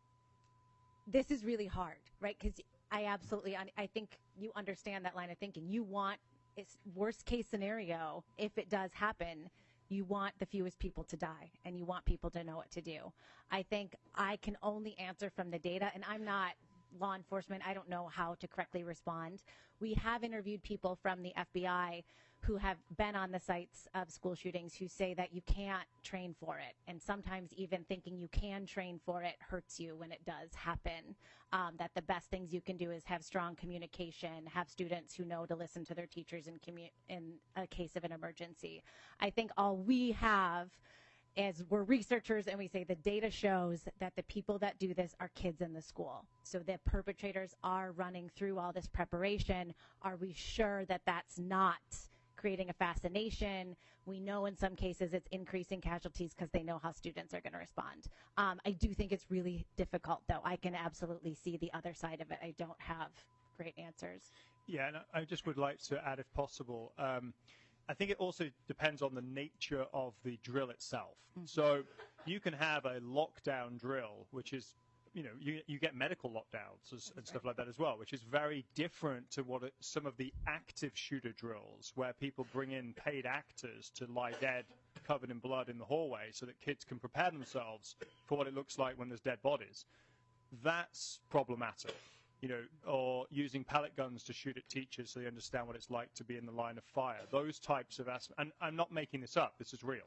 this is really hard, right? Because I think you understand that line of thinking. You want, it's worst case scenario, if it does happen, you want the fewest people to die, and you want people to know what to do. I think I can only answer from the data, and I'm not law enforcement. I don't know how to correctly respond. We have interviewed people from the FBI who have been on the sites of school shootings who say that you can't train for it. And sometimes even thinking you can train for it hurts you when it does happen. That the best things you can do is have strong communication, have students who know to listen to their teachers in a case of an emergency. I think all we have is we're researchers, and we say the data shows that the people that do this are kids in the school. So the perpetrators are running through all this preparation. Are we sure that that's not creating a fascination? We know in some cases it's increasing casualties because they know how students are going to respond. I do think it's really difficult, though. I can absolutely see the other side of it. I don't have great answers. Yeah, and I just would like to add, if possible, I think it also depends on the nature of the drill itself. So you can have a lockdown drill, which is, you get medical lockdowns and stuff like that as well, which is very different to what some of the active shooter drills, where people bring in paid actors to lie dead, covered in blood in the hallway, so that kids can prepare themselves for what it looks like when there's dead bodies. That's problematic. Or using pellet guns to shoot at teachers so they understand what it's like to be in the line of fire. Those types of aspects, and I'm not making this up, this is real.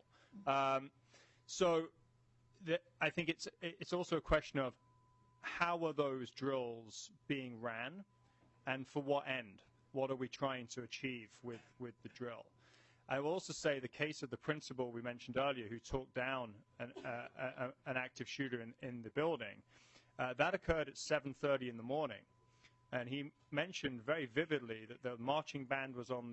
So I think it's also a question of how are those drills being ran, and for what end? What are we trying to achieve with the drill? I will also say the case of the principal we mentioned earlier who talked down an active shooter in the building, that occurred at 7:30 in the morning, and he mentioned very vividly that the marching band was on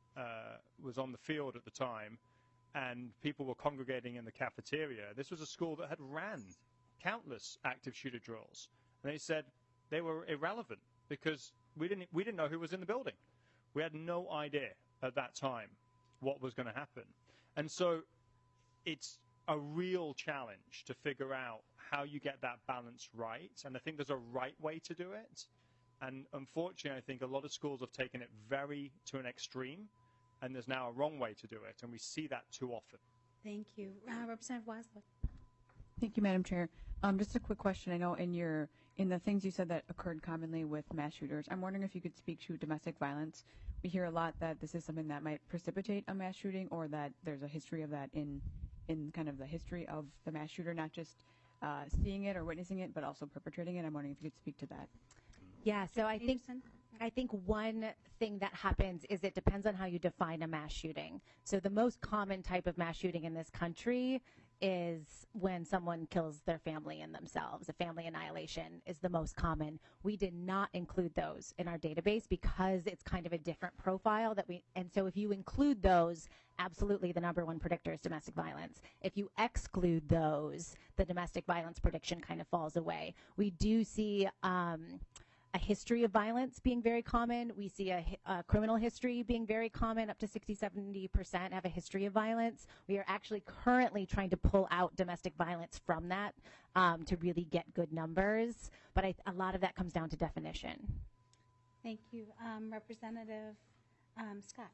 the field at the time, and people were congregating in the cafeteria. This was a school that had ran countless active shooter drills, and they said they were irrelevant because we didn't know who was in the building. We had no idea at that time what was going to happen, and so it's a real challenge to figure out how you get that balance right, and I think there's a right way to do it. And unfortunately, I think a lot of schools have taken it to an extreme, and there's now a wrong way to do it, and we see that too often. Thank you. Representative Wasla. Thank you, Madam Chair. Just a quick question. I know in the things you said that occurred commonly with mass shooters, I'm wondering if you could speak to domestic violence. We hear a lot that this is something that might precipitate a mass shooting, or that there's a history of that in kind of the history of the mass shooter, not just seeing it or witnessing it, but also perpetrating it. I'm wondering if you could speak to that. Yeah, so I think one thing that happens is it depends on how you define a mass shooting. So the most common type of mass shooting in this country is when someone kills their family and themselves. A family annihilation is the most common. We did not include those in our database because it's kind of a different profile and so if you include those, absolutely the number one predictor is domestic violence. If you exclude those, the domestic violence prediction kind of falls away. We do see a history of violence being very common. We see a criminal history being very common. Up to 60-70% have a history of violence. We are actually currently trying to pull out domestic violence from that to really get good numbers. But a lot of that comes down to definition. Thank you. Representative Scott.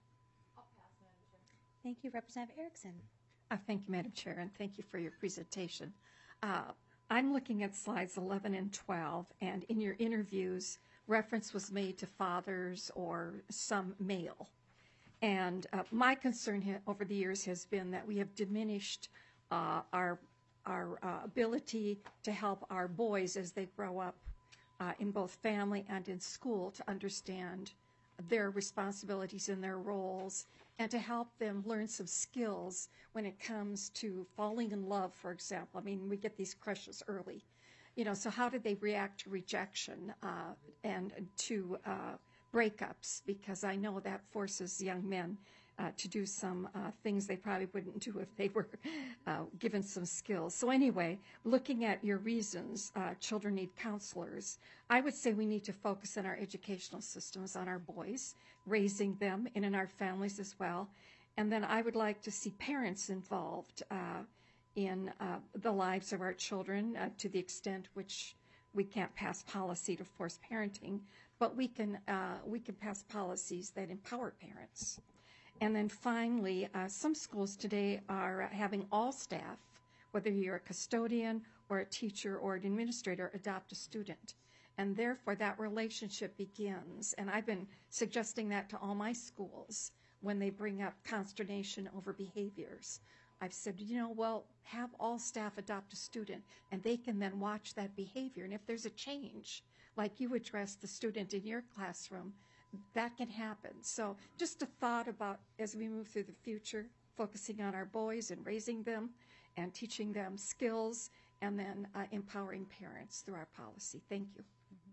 Thank you. Representative Erickson. Thank you, Madam Chair, and thank you for your presentation. I'm looking at slides 11 and 12, and in your interviews, reference was made to fathers or some male. And my concern over the years has been that we have diminished our ability to help our boys as they grow up in both family and in school to understand their responsibilities and their roles, and to help them learn some skills when it comes to falling in love, for example. I mean, we get these crushes early. So how do they react to rejection and to breakups? Because I know that forces young men to do some things they probably wouldn't do if they were given some skills. So anyway, looking at your reasons, children need counselors, I would say we need to focus on our educational systems, on our boys, raising them, and in our families as well. And then I would like to see parents involved in the lives of our children to the extent which we can't pass policy to force parenting, but we can pass policies that empower parents. And then finally, some schools today are having all staff, whether you're a custodian or a teacher or an administrator, adopt a student. And therefore, that relationship begins. And I've been suggesting that to all my schools when they bring up consternation over behaviors. I've said, well, have all staff adopt a student, and they can then watch that behavior. And if there's a change, like you addressed the student in your classroom, that can happen. So just a thought about, as we move through the future, focusing on our boys and raising them and teaching them skills, and then empowering parents through our policy. Thank you.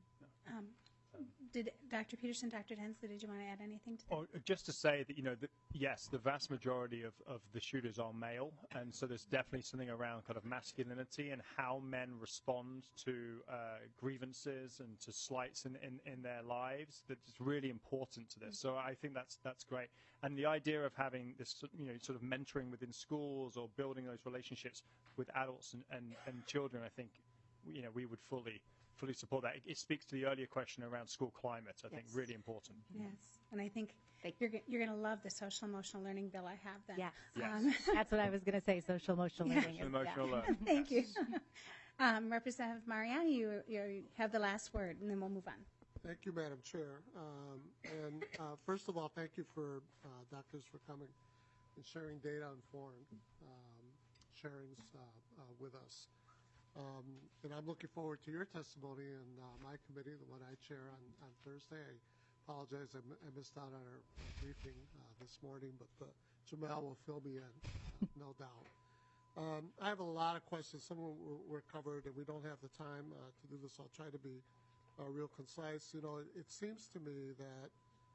Did Dr. Peterson, Dr. Hensley, did you want to add anything to that? Oh, just to say that, yes, the vast majority of the shooters are male, and so there's definitely something around kind of masculinity and how men respond to grievances and to slights in their lives that's really important to this. So I think that's great. And the idea of having this, sort of mentoring within schools or building those relationships with adults and children, I think, we would fully support that. It speaks to the earlier question around school climate, I think, really important. Yes, and I think you're going to love the social emotional learning bill I have then. Yes. That's what I was going to say, social emotional learning. Social emotional learning. Thank you. Representative Mariani, you have the last word, and then we'll move on. Thank you, Madam Chair. First of all, thank you for doctors for coming and sharing data informed sharings with us. And I'm looking forward to your testimony in my committee, the one I chair on Thursday. I apologize, I missed out on our briefing this morning, but Jamal will fill me in, no doubt. I have a lot of questions. Some of them were covered, and we don't have the time to do this. I'll try to be real concise. It seems to me that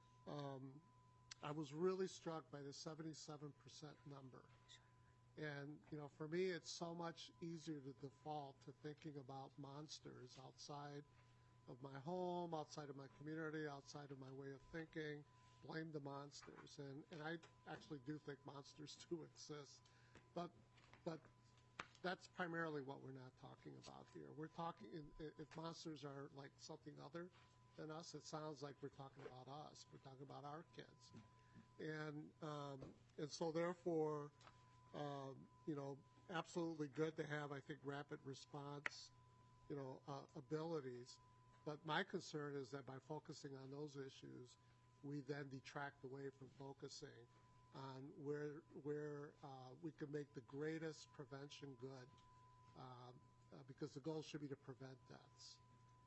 I was really struck by the 77% number. And, for me, it's so much easier to default to thinking about monsters outside of my home, outside of my community, outside of my way of thinking, blame the monsters. And I actually do think monsters do exist. But that's primarily what we're not talking about here. We're talking, if monsters are like something other than us, it sounds like we're talking about us. We're talking about our kids. And so therefore, absolutely good to have, I think, rapid response, abilities. But my concern is that by focusing on those issues, we then detract away from focusing on where we can make the greatest prevention good, because the goal should be to prevent deaths.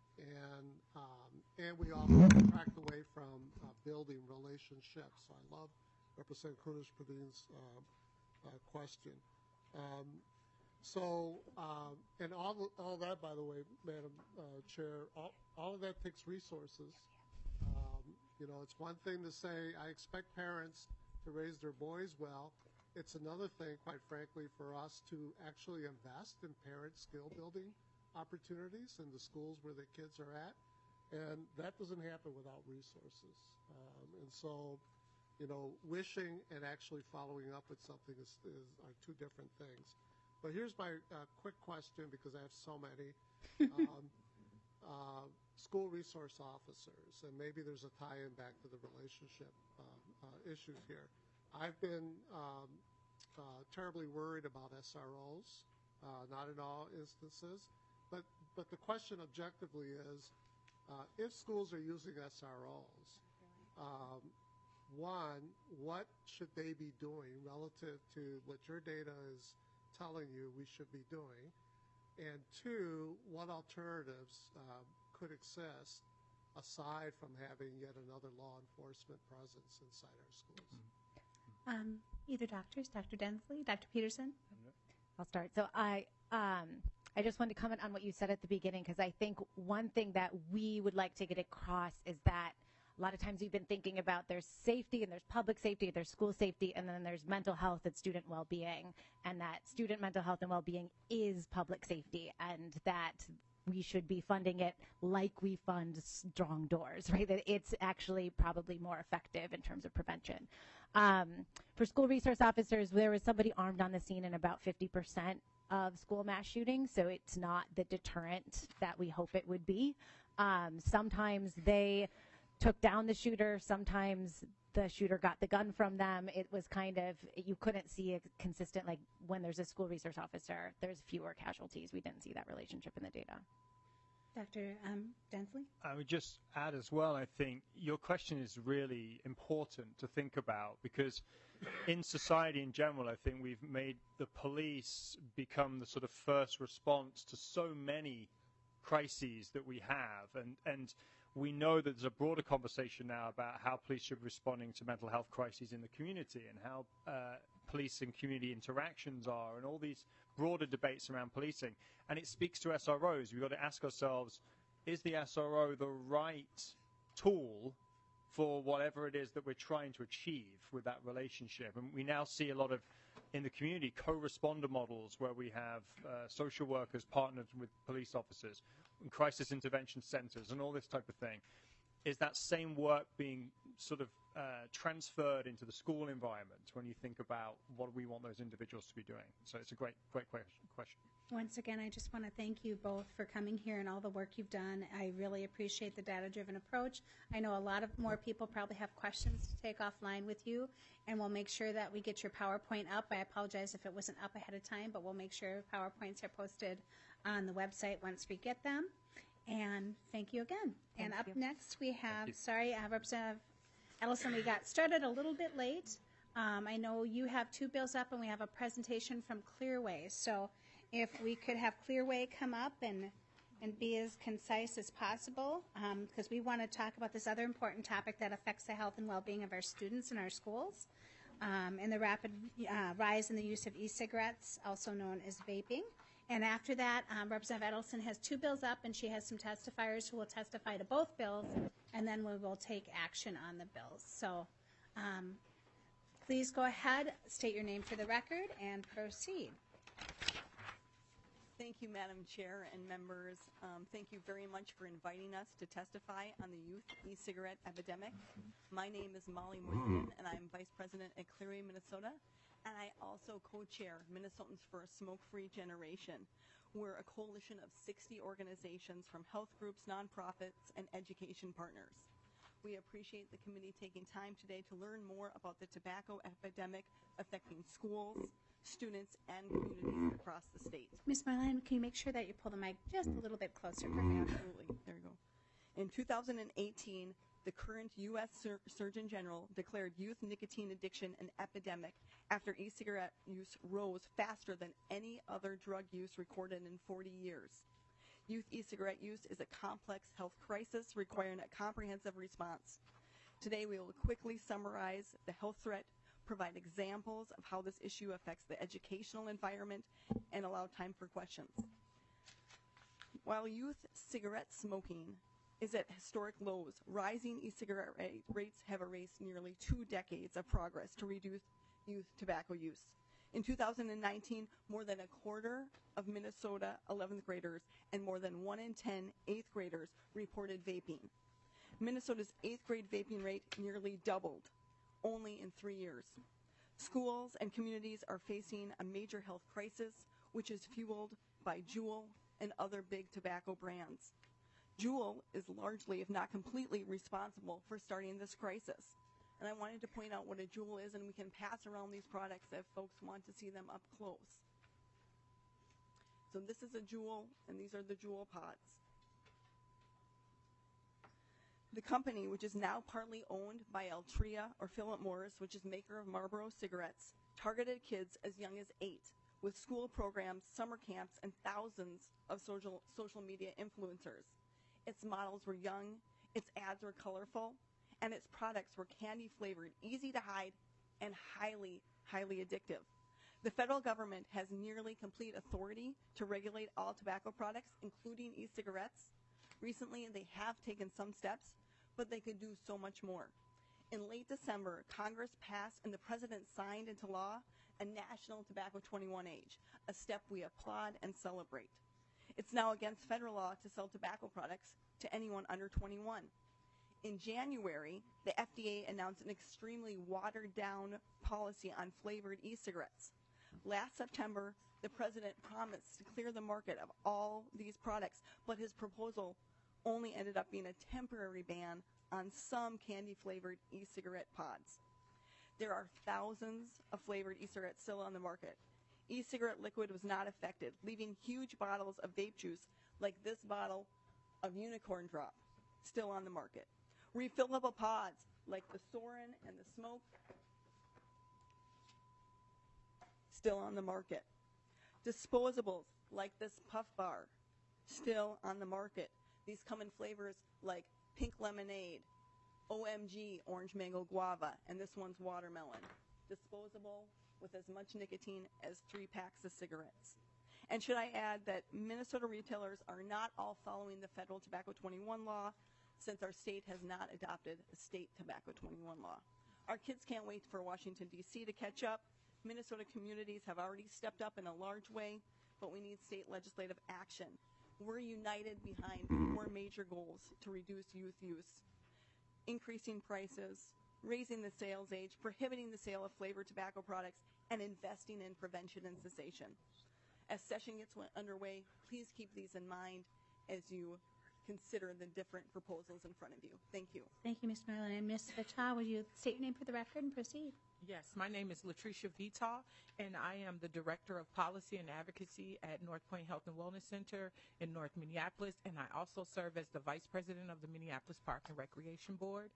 And we also detract away from building relationships. So I love Representative Kunesh-Podein's question. So, and all that, by the way, Madam Chair, all of that takes resources. It's one thing to say, I expect parents to raise their boys well. It's another thing, quite frankly, for us to actually invest in parent skill building opportunities in the schools where the kids are at. And that doesn't happen without resources. And so, wishing and actually following up with something are two different things. But here's my quick question, because I have so many. School resource officers, and maybe there's a tie-in back to the relationship issues here. I've been terribly worried about SROs, not in all instances, but the question objectively is, if schools are using SROs, one, what should they be doing relative to what your data is telling you we should be doing? And two, what alternatives could exist aside from having yet another law enforcement presence inside our schools? Either doctors, Dr. Densley, Dr. Peterson? I'll start. So I just wanted to comment on what you said at the beginning, because I think one thing that we would like to get across is that a lot of times we've been thinking about there's safety and there's public safety, there's school safety, and then there's mental health and student well-being, and that student mental health and well-being is public safety, and that we should be funding it like we fund Strong Doors, right? That it's actually probably more effective in terms of prevention. For school resource officers, there was somebody armed on the scene in about 50% of school mass shootings, so it's not the deterrent that we hope it would be. Sometimes they took down the shooter, sometimes the shooter got the gun from them. It was kind of, you couldn't see a consistent, like when there's a school resource officer, there's fewer casualties. We didn't see that relationship in the data. Dr. Densley? I would just add as well, I think your question is really important to think about, because in society in general, I think we've made the police become the sort of first response to so many crises that we have. And we know that there's a broader conversation now about how police should be responding to mental health crises in the community, and how police and community interactions are, and all these broader debates around policing. And it speaks to SROs. We've got to ask ourselves, is the SRO the right tool for whatever it is that we're trying to achieve with that relationship? And we now see a lot of, in the community, co-responder models where we have social workers partnered with police officers, and crisis intervention centers, and all this type of thing. Is that same work being sort of transferred into the school environment when you think about what we want those individuals to be doing? So it's a great question. Once again, I just want to thank you both for coming here and all the work you've done. I really appreciate the data-driven approach. I know a lot of more people probably have questions to take offline with you, and we'll make sure that we get your PowerPoint up. I apologize if it wasn't up ahead of time, but we'll make sure PowerPoints are posted on the website once we get them. And thank you again. And up next we have, Representative Edelson, we got started a little bit late. I know you have two bills up, and we have a presentation from Clearway. So if we could have Clearway come up and be as concise as possible, because we want to talk about this other important topic that affects the health and well-being of our students in our schools, and the rapid rise in the use of e-cigarettes, also known as vaping. And after that, Representative Edelson has two bills up, and she has some testifiers who will testify to both bills, and then we will take action on the bills. So please go ahead, state your name for the record, and proceed. Thank you, Madam Chair and members. Thank you very much for inviting us to testify on the youth e-cigarette epidemic. My name is Molly Moynihan, and I'm Vice President at Clearway, Minnesota. And I also co-chair Minnesotans for a Smoke-Free Generation. We're a coalition of 60 organizations from health groups, nonprofits, and education partners. We appreciate the committee taking time today to learn more about the tobacco epidemic affecting schools, students, and communities across the state. Ms. Moynihan, can you make sure that you pull the mic just a little bit closer? Absolutely. There you go. In 2018, the current U.S. Surgeon General declared youth nicotine addiction an epidemic after e-cigarette use rose faster than any other drug use recorded in 40 years. Youth e-cigarette use is a complex health crisis requiring a comprehensive response. Today we will quickly summarize the health threat provide examples of how this issue affects the educational environment, and allow time for questions. While youth cigarette smoking is at historic lows, rising e-cigarette rates have erased nearly 2 decades of progress to reduce youth tobacco use. In 2019, more than a quarter of Minnesota 11th graders and more than 1 in 10 8th graders reported vaping. Minnesota's 8th grade vaping rate nearly doubled only in 3 years. Schools and communities are facing a major health crisis, which is fueled by Juul and other big tobacco brands. Juul is largely, if not completely, responsible for starting this crisis. And I wanted to point out what a Juul is, and we can pass around these products if folks want to see them up close. So this is a Juul, and these are the Juul pods. The company, which is now partly owned by Altria or Philip Morris, which is maker of Marlboro cigarettes, targeted kids as young as 8 with school programs, summer camps, and thousands of social media influencers. Its models were young, its ads were colorful, and its products were candy flavored, easy to hide, and highly, highly addictive. The federal government has nearly complete authority to regulate all tobacco products, including e-cigarettes. Recently, they have taken some steps, but they could do so much more. In late December, Congress passed and the President signed into law a national tobacco 21 age, a step we applaud and celebrate. It's now against federal law to sell tobacco products to anyone under 21. In January, the FDA announced an extremely watered-down policy on flavored e-cigarettes. Last September, the President promised to clear the market of all these products, but his proposal only ended up being a temporary ban on some candy-flavored e-cigarette pods. There are thousands of flavored e-cigarettes still on the market. E-cigarette liquid was not affected, leaving huge bottles of vape juice like this bottle of Unicorn Drop still on the market. Refillable pods like the Soren and the Smoke still on the market. Disposables like this Puff Bar still on the market. These come in flavors like pink lemonade, OMG orange mango guava, and this one's watermelon. Disposable with as much nicotine as 3 packs of cigarettes. And should I add that Minnesota retailers are not all following the federal Tobacco 21 law, since our state has not adopted a state Tobacco 21 law. Our kids can't wait for Washington, D.C. to catch up. Minnesota communities have already stepped up in a large way, but we need state legislative action. We're united behind 4 major goals to reduce youth use: increasing prices, raising the sales age, prohibiting the sale of flavored tobacco products, and investing in prevention and cessation. As session gets underway, please keep these in mind as you consider the different proposals in front of you. Thank you. Thank you, Ms. Merlin. And Ms. Vita, would you state your name for the record and proceed? Yes, my name is Latricia Vita, and I am the Director of Policy and Advocacy at North Point Health and Wellness Center in North Minneapolis, and I also serve as the Vice President of the Minneapolis Park and Recreation Board.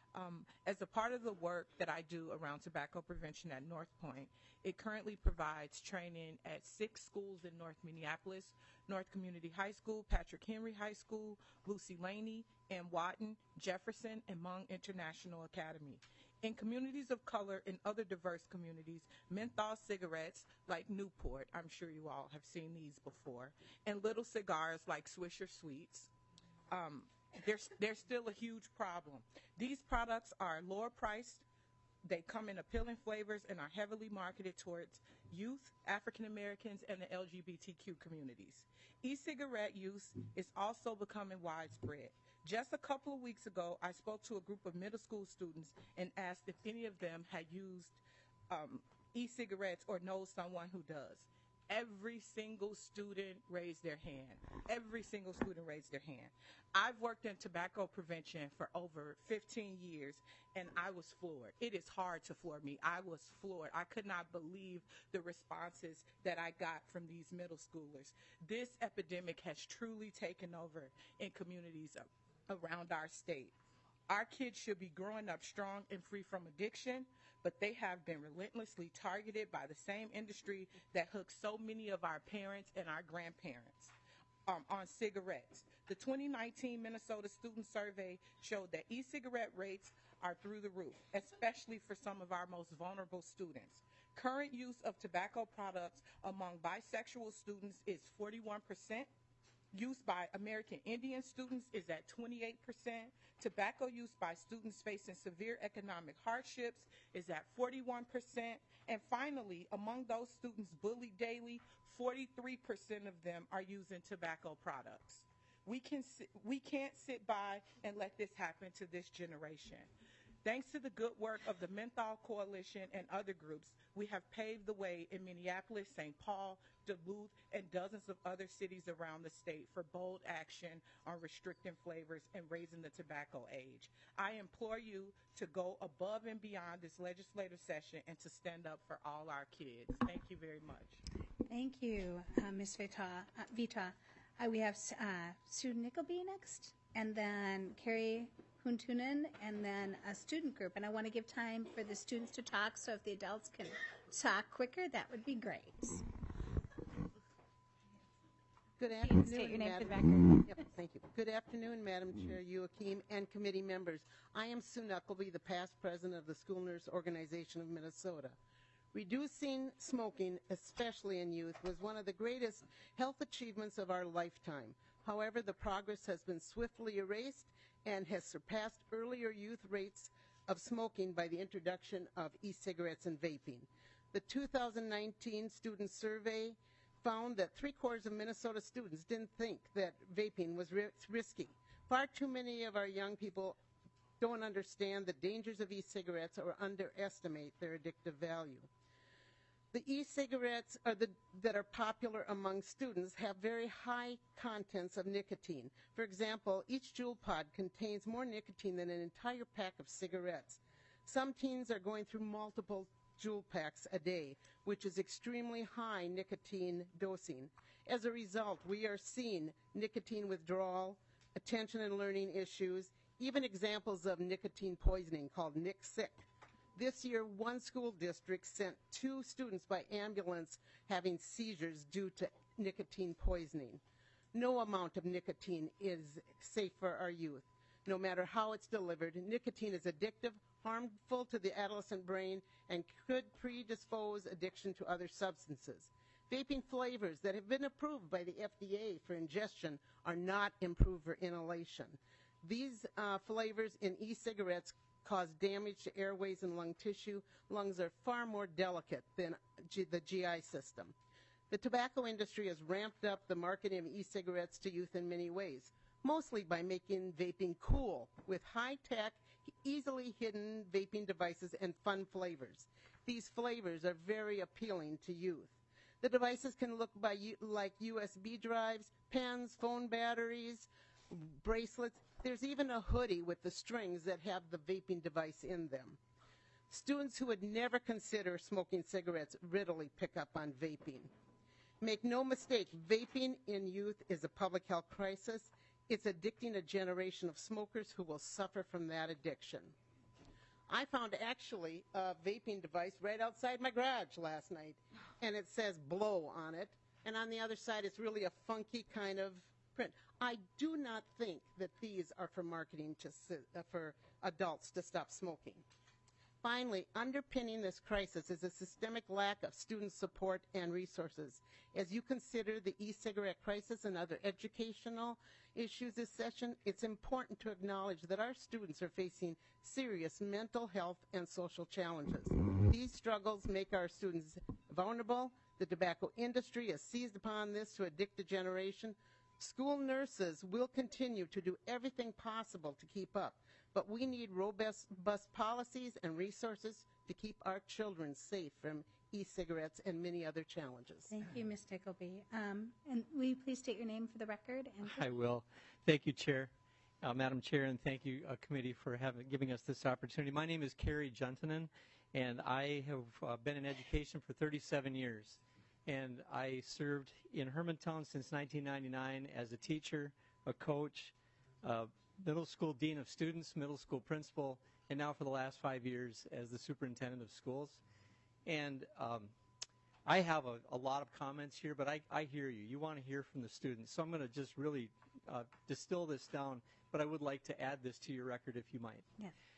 As a part of the work that I do around tobacco prevention at North Point, it currently provides training at 6 schools in North Minneapolis: North Community High School, Patrick Henry High School, Lucy Laney, and Watton, Jefferson, and Hmong International Academy. In communities of color and other diverse communities, menthol cigarettes like Newport, I'm sure you all have seen these before, and little cigars like Swisher Sweets, they're still a huge problem. These products are lower priced, they come in appealing flavors, and are heavily marketed towards youth, African Americans, and the LGBTQ communities. E-cigarette use is also becoming widespread. Just a couple of weeks ago, I spoke to a group of middle school students and asked if any of them had used e-cigarettes or know someone who does. Every single student raised their hand. Every single student raised their hand. I've worked in tobacco prevention for over 15 years, and I was floored. It is hard to floor me. I was floored. I could not believe the responses that I got from these middle schoolers. This epidemic has truly taken over in communities around our state. Our kids should be growing up strong and free from addiction, but they have been relentlessly targeted by the same industry that hooks so many of our parents and our grandparents on cigarettes. The 2019 Minnesota Student Survey showed that e-cigarette rates are through the roof, especially for some of our most vulnerable students. Current use of tobacco products among bisexual students is 41%. Use by American Indian students is at 28%. Tobacco use by students facing severe economic hardships is at 41%. And finally, among those students bullied daily, 43% of them are using tobacco products. We can't sit by and let this happen to this generation. Thanks to the good work of the Menthol Coalition and other groups, we have paved the way in Minneapolis, St. Paul, Duluth, and dozens of other cities around the state for bold action on restricting flavors and raising the tobacco age. I implore you to go above and beyond this legislative session and to stand up for all our kids. Thank you very much. Thank you, Ms. Vita. We have Sue Nickleby next, and then Carrie Huntunen, and then a student group. And I want to give time for the students to talk, so if the adults can talk quicker, that would be great. Good afternoon, state your name for the Madam. Yep, thank you. Good afternoon, Madam Chair, Joachim, and committee members. I am Sue Knuckleby, the past president of the School Nurse Organization of Minnesota. Reducing smoking, especially in youth, was one of the greatest health achievements of our lifetime. However, the progress has been swiftly erased and has surpassed earlier youth rates of smoking by the introduction of e-cigarettes and vaping. The 2019 student survey found that 3/4 of Minnesota students didn't think that vaping was risky. Far too many of our young people don't understand the dangers of e-cigarettes or underestimate their addictive value. The e-cigarettes that are popular among students have very high contents of nicotine. For example, each Juul pod contains more nicotine than an entire pack of cigarettes. Some teens are going through multiple Juul packs a day, which is extremely high nicotine dosing. As a result, we are seeing nicotine withdrawal, attention and learning issues, even examples of nicotine poisoning called Nic-Sick. This year, one school district sent 2 students by ambulance having seizures due to nicotine poisoning. No amount of nicotine is safe for our youth. No matter how it's delivered, nicotine is addictive, harmful to the adolescent brain, and could predispose addiction to other substances. Vaping flavors that have been approved by the FDA for ingestion are not improved for inhalation. These flavors in e-cigarettes cause damage to airways and lung tissue. Lungs are far more delicate than the GI system. The tobacco industry has ramped up the marketing of e-cigarettes to youth in many ways, mostly by making vaping cool with high-tech, easily hidden vaping devices and fun flavors. These flavors are very appealing to youth. The devices can look like USB drives, pens, phone batteries, bracelets. There's even a hoodie with the strings that have the vaping device in them. Students who would never consider smoking cigarettes readily pick up on vaping. Make no mistake, vaping in youth is a public health crisis. It's addicting a generation of smokers who will suffer from that addiction. I found actually a vaping device right outside my garage last night, and it says blow on it, and on the other side it's really a funky kind of print. I do not think that these are for marketing for adults to stop smoking. Finally, underpinning this crisis is a systemic lack of student support and resources. As you consider the e-cigarette crisis and other educational issues this session, it's important to acknowledge that our students are facing serious mental health and social challenges. These struggles make our students vulnerable. The tobacco industry has seized upon this to addict a generation. School nurses will continue to do everything possible to keep up, but we need robust policies and resources to keep our children safe from e-cigarettes and many other challenges. Thank you, Ms. Nickleby. And will you please state your name for the record? And I will. Thank you, Chair, Madam Chair, and thank you, Committee, for giving us this opportunity. My name is Carrie Juntanen, and I have been in education for 37 years. And I served in Hermantown since 1999 as a teacher, a coach, middle school dean of students, middle school principal, and now for the last 5 years as the superintendent of schools. And I have a lot of comments here, but I hear you. You want to hear from the students. So I'm going to just really distill this down, but I would like to add this to your record if you might. Yeah.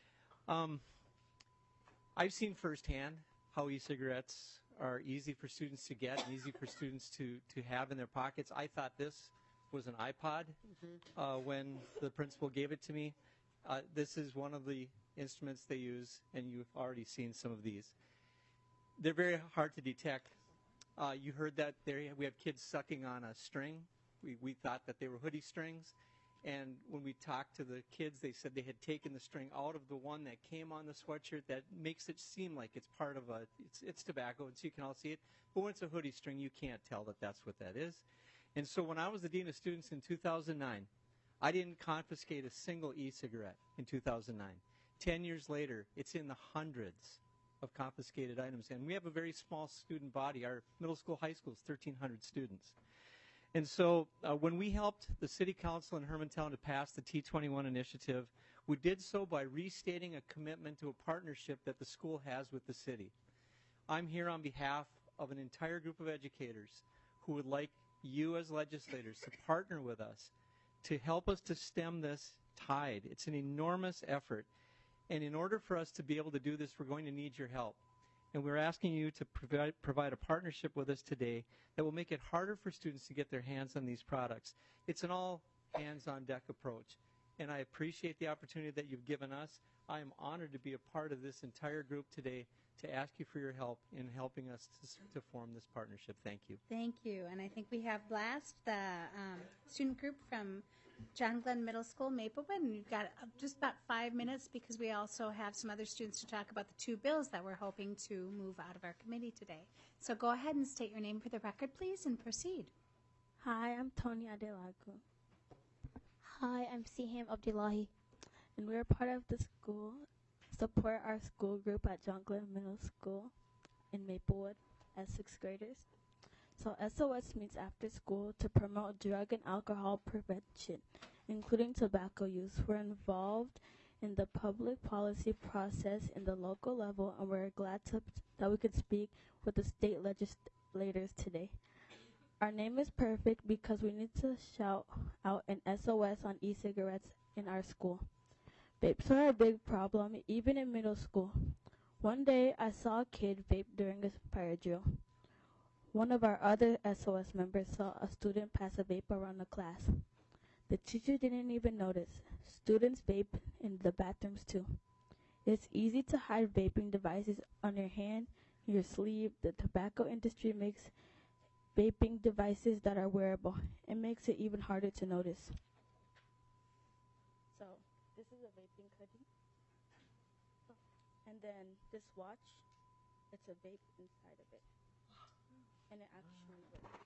I've seen firsthand how e-cigarettes are easy for students to get and easy for students to have in their pockets. I thought this was an iPod when the principal gave it to me. This is one of the instruments they use, and you've already seen some of these. They're very hard to detect. You heard that there we have kids sucking on a string. We thought that they were hoodie strings. And when we talked to the kids, they said they had taken the string out of the one that came on the sweatshirt. That makes it seem like it's part of it's tobacco, and so you can all see it. But when it's a hoodie string, you can't tell that that's what that is. And so when I was the Dean of Students in 2009, I didn't confiscate a single e-cigarette in 2009. 10 years later, it's in the hundreds of confiscated items. And we have a very small student body. Our middle school, high school is 1,300 students. And so when we helped the City Council in Hermantown to pass the T21 initiative, we did so by restating a commitment to a partnership that the school has with the city. I'm here on behalf of an entire group of educators who would like you as legislators to partner with us to help us to stem this tide. It's an enormous effort. And in order for us to be able to do this, we're going to need your help. And we're asking you to provide a partnership with us today that will make it harder for students to get their hands on these products. It's an all hands-on-deck approach. And I appreciate the opportunity that you've given us. I am honored to be a part of this entire group today to ask you for your help in helping us to form this partnership. Thank you. Thank you. And I think we have Blast, the student group from John Glenn Middle School, Maplewood, and we've got just about 5 minutes because we also have some other students to talk about the two bills that we're hoping to move out of our committee today. So go ahead and state your name for the record, please, and proceed. Hi, I'm Tony Adelago. Hi, I'm Siham Abdullahi, and we're part of the school, support our school group at John Glenn Middle School in Maplewood as 6th graders. So SOS meets after school to promote drug and alcohol prevention, including tobacco use. We're involved in the public policy process in the local level, and we're glad that we could speak with the state legislators today. Our name is perfect because we need to shout out an SOS on e-cigarettes in our school. Vapes are a big problem, even in middle school. One day, I saw a kid vape during a fire drill. One of our other SOS members saw a student pass a vape around the class. The teacher didn't even notice. Students vape in the bathrooms too. It's easy to hide vaping devices on your hand, your sleeve. The tobacco industry makes vaping devices that are wearable. It makes it even harder to notice. So, this is a vaping hoodie. And then this watch, it's a vape inside of it. And it actually works.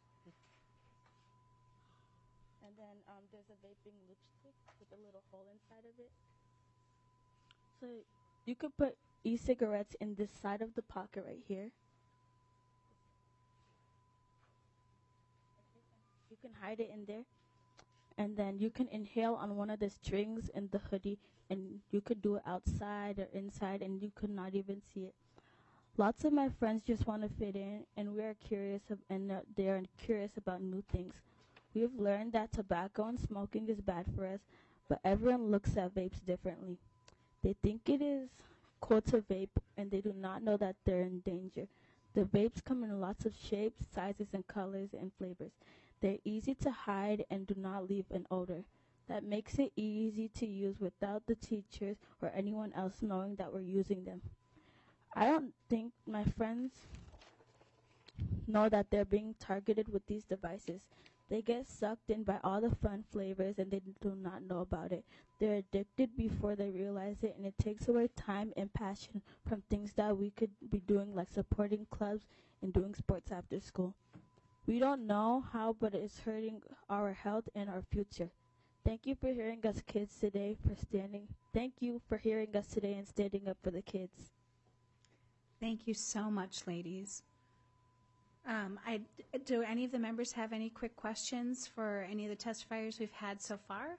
And then there's a vaping lipstick with a little hole inside of it. So you could put e-cigarettes in this side of the pocket right here. You can hide it in there. And then you can inhale on one of the strings in the hoodie, and you could do it outside or inside, and you could not even see it. Lots of my friends just want to fit in, and they are curious about new things. We've learned that tobacco and smoking is bad for us, but everyone looks at vapes differently. They think it is cool to vape, and they do not know that they're in danger. The vapes come in lots of shapes, sizes, and colors and flavors. They're easy to hide and do not leave an odor. That makes it easy to use without the teachers or anyone else knowing that we're using them. I don't think my friends know that they're being targeted with these devices. They get sucked in by all the fun flavors and they do not know about it. They're addicted before they realize it, and it takes away time and passion from things that we could be doing, like supporting clubs and doing sports after school. We don't know how, but it's hurting our health and our future. Thank you for hearing us kids today Thank you for hearing us today and standing up for the kids. Thank you so much, ladies. Do any of the members have any quick questions for any of the testifiers we've had so far?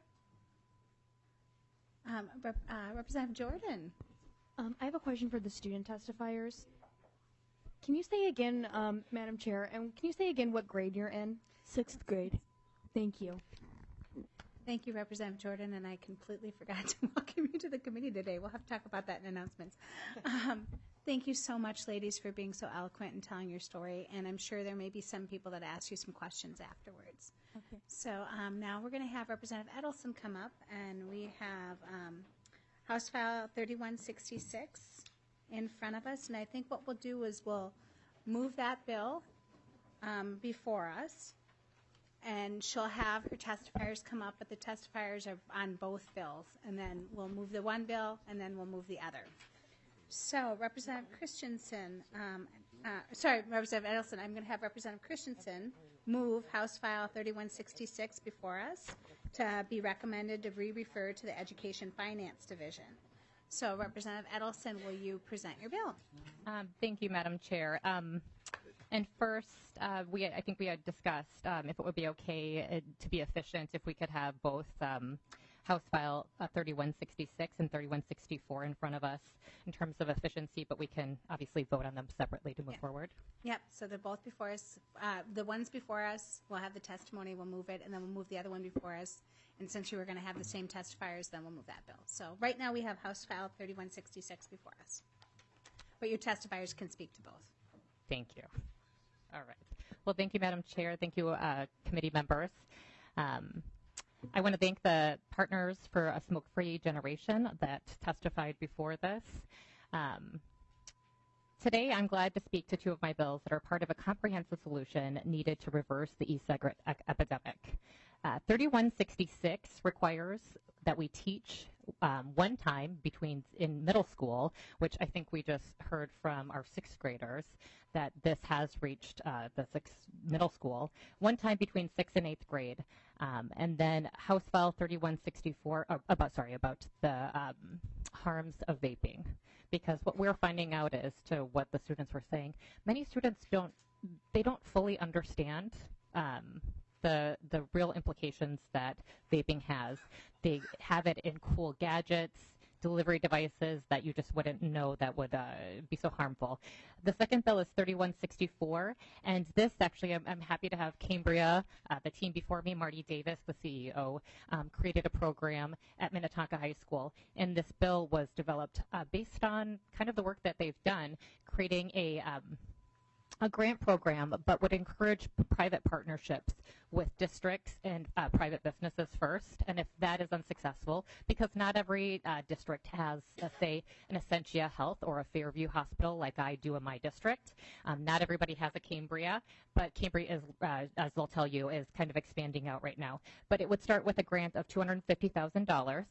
Representative Jordan. I have a question for the student testifiers. Can you say again, Madam Chair, and can you say again what grade you're in? 6th grade. Thank you. Thank you, Representative Jordan, and I completely forgot to welcome you to the committee today. We'll have to talk about that in announcements. Thank you so much, ladies, for being so eloquent and telling your story, and I'm sure there may be some people that ask you some questions afterwards. Okay. So now we're going to have Representative Edelson come up, and we have House File 3166 in front of us, and I think what we'll do is we'll move that bill before us, and she'll have her testifiers come up, but the testifiers are on both bills, and then we'll move the one bill, and then we'll move the other. So, Representative Christensen, Representative Edelson, I'm going to have Representative Christensen move House File 3166 before us to be recommended to re-refer to the Education Finance Division. So, Representative Edelson, will you present your bill? Thank you, Madam Chair. And first, I think we had discussed if it would be okay to be efficient if we could have both House File 3166 and 3164 in front of us in terms of efficiency, but we can obviously vote on them separately to move forward. Yep, so they're both before us. The ones before us, we'll have the testimony, we'll move it, and then we'll move the other one before us. And since you were going to have the same testifiers, then we'll move that bill. So right now we have House File 3166 before us. But your testifiers can speak to both. Thank you. All right. Well, thank you, Madam Chair. Thank you, committee members. I want to thank the partners for a smoke-free generation that testified before this. Today, I'm glad to speak to two of my bills that are part of a comprehensive solution needed to reverse the e-cigarette epidemic. 3166 requires that we teach one time in middle school, which I think we just heard from our sixth graders, that this has reached the middle school, one time between 6th and 8th grade. And then House File 3164, about the harms of vaping. Because what we're finding out is, to what the students were saying, many students don't fully understand the real implications that vaping has. They have it in cool gadgets, delivery devices that you just wouldn't know that would be so harmful. The second bill is 3164, and this actually, I'm happy to have Cambria, the team before me, Marty Davis, the CEO, created a program at Minnetonka High School, and this bill was developed based on kind of the work that they've done, creating a grant program, but would encourage private partnerships with districts and private businesses first. And if that is unsuccessful, because not every district has, say, an Essentia Health or a Fairview Hospital like I do in my district. Not everybody has a Cambria, but Cambria is, as they'll tell you, is kind of expanding out right now. But it would start with a grant of $250,000.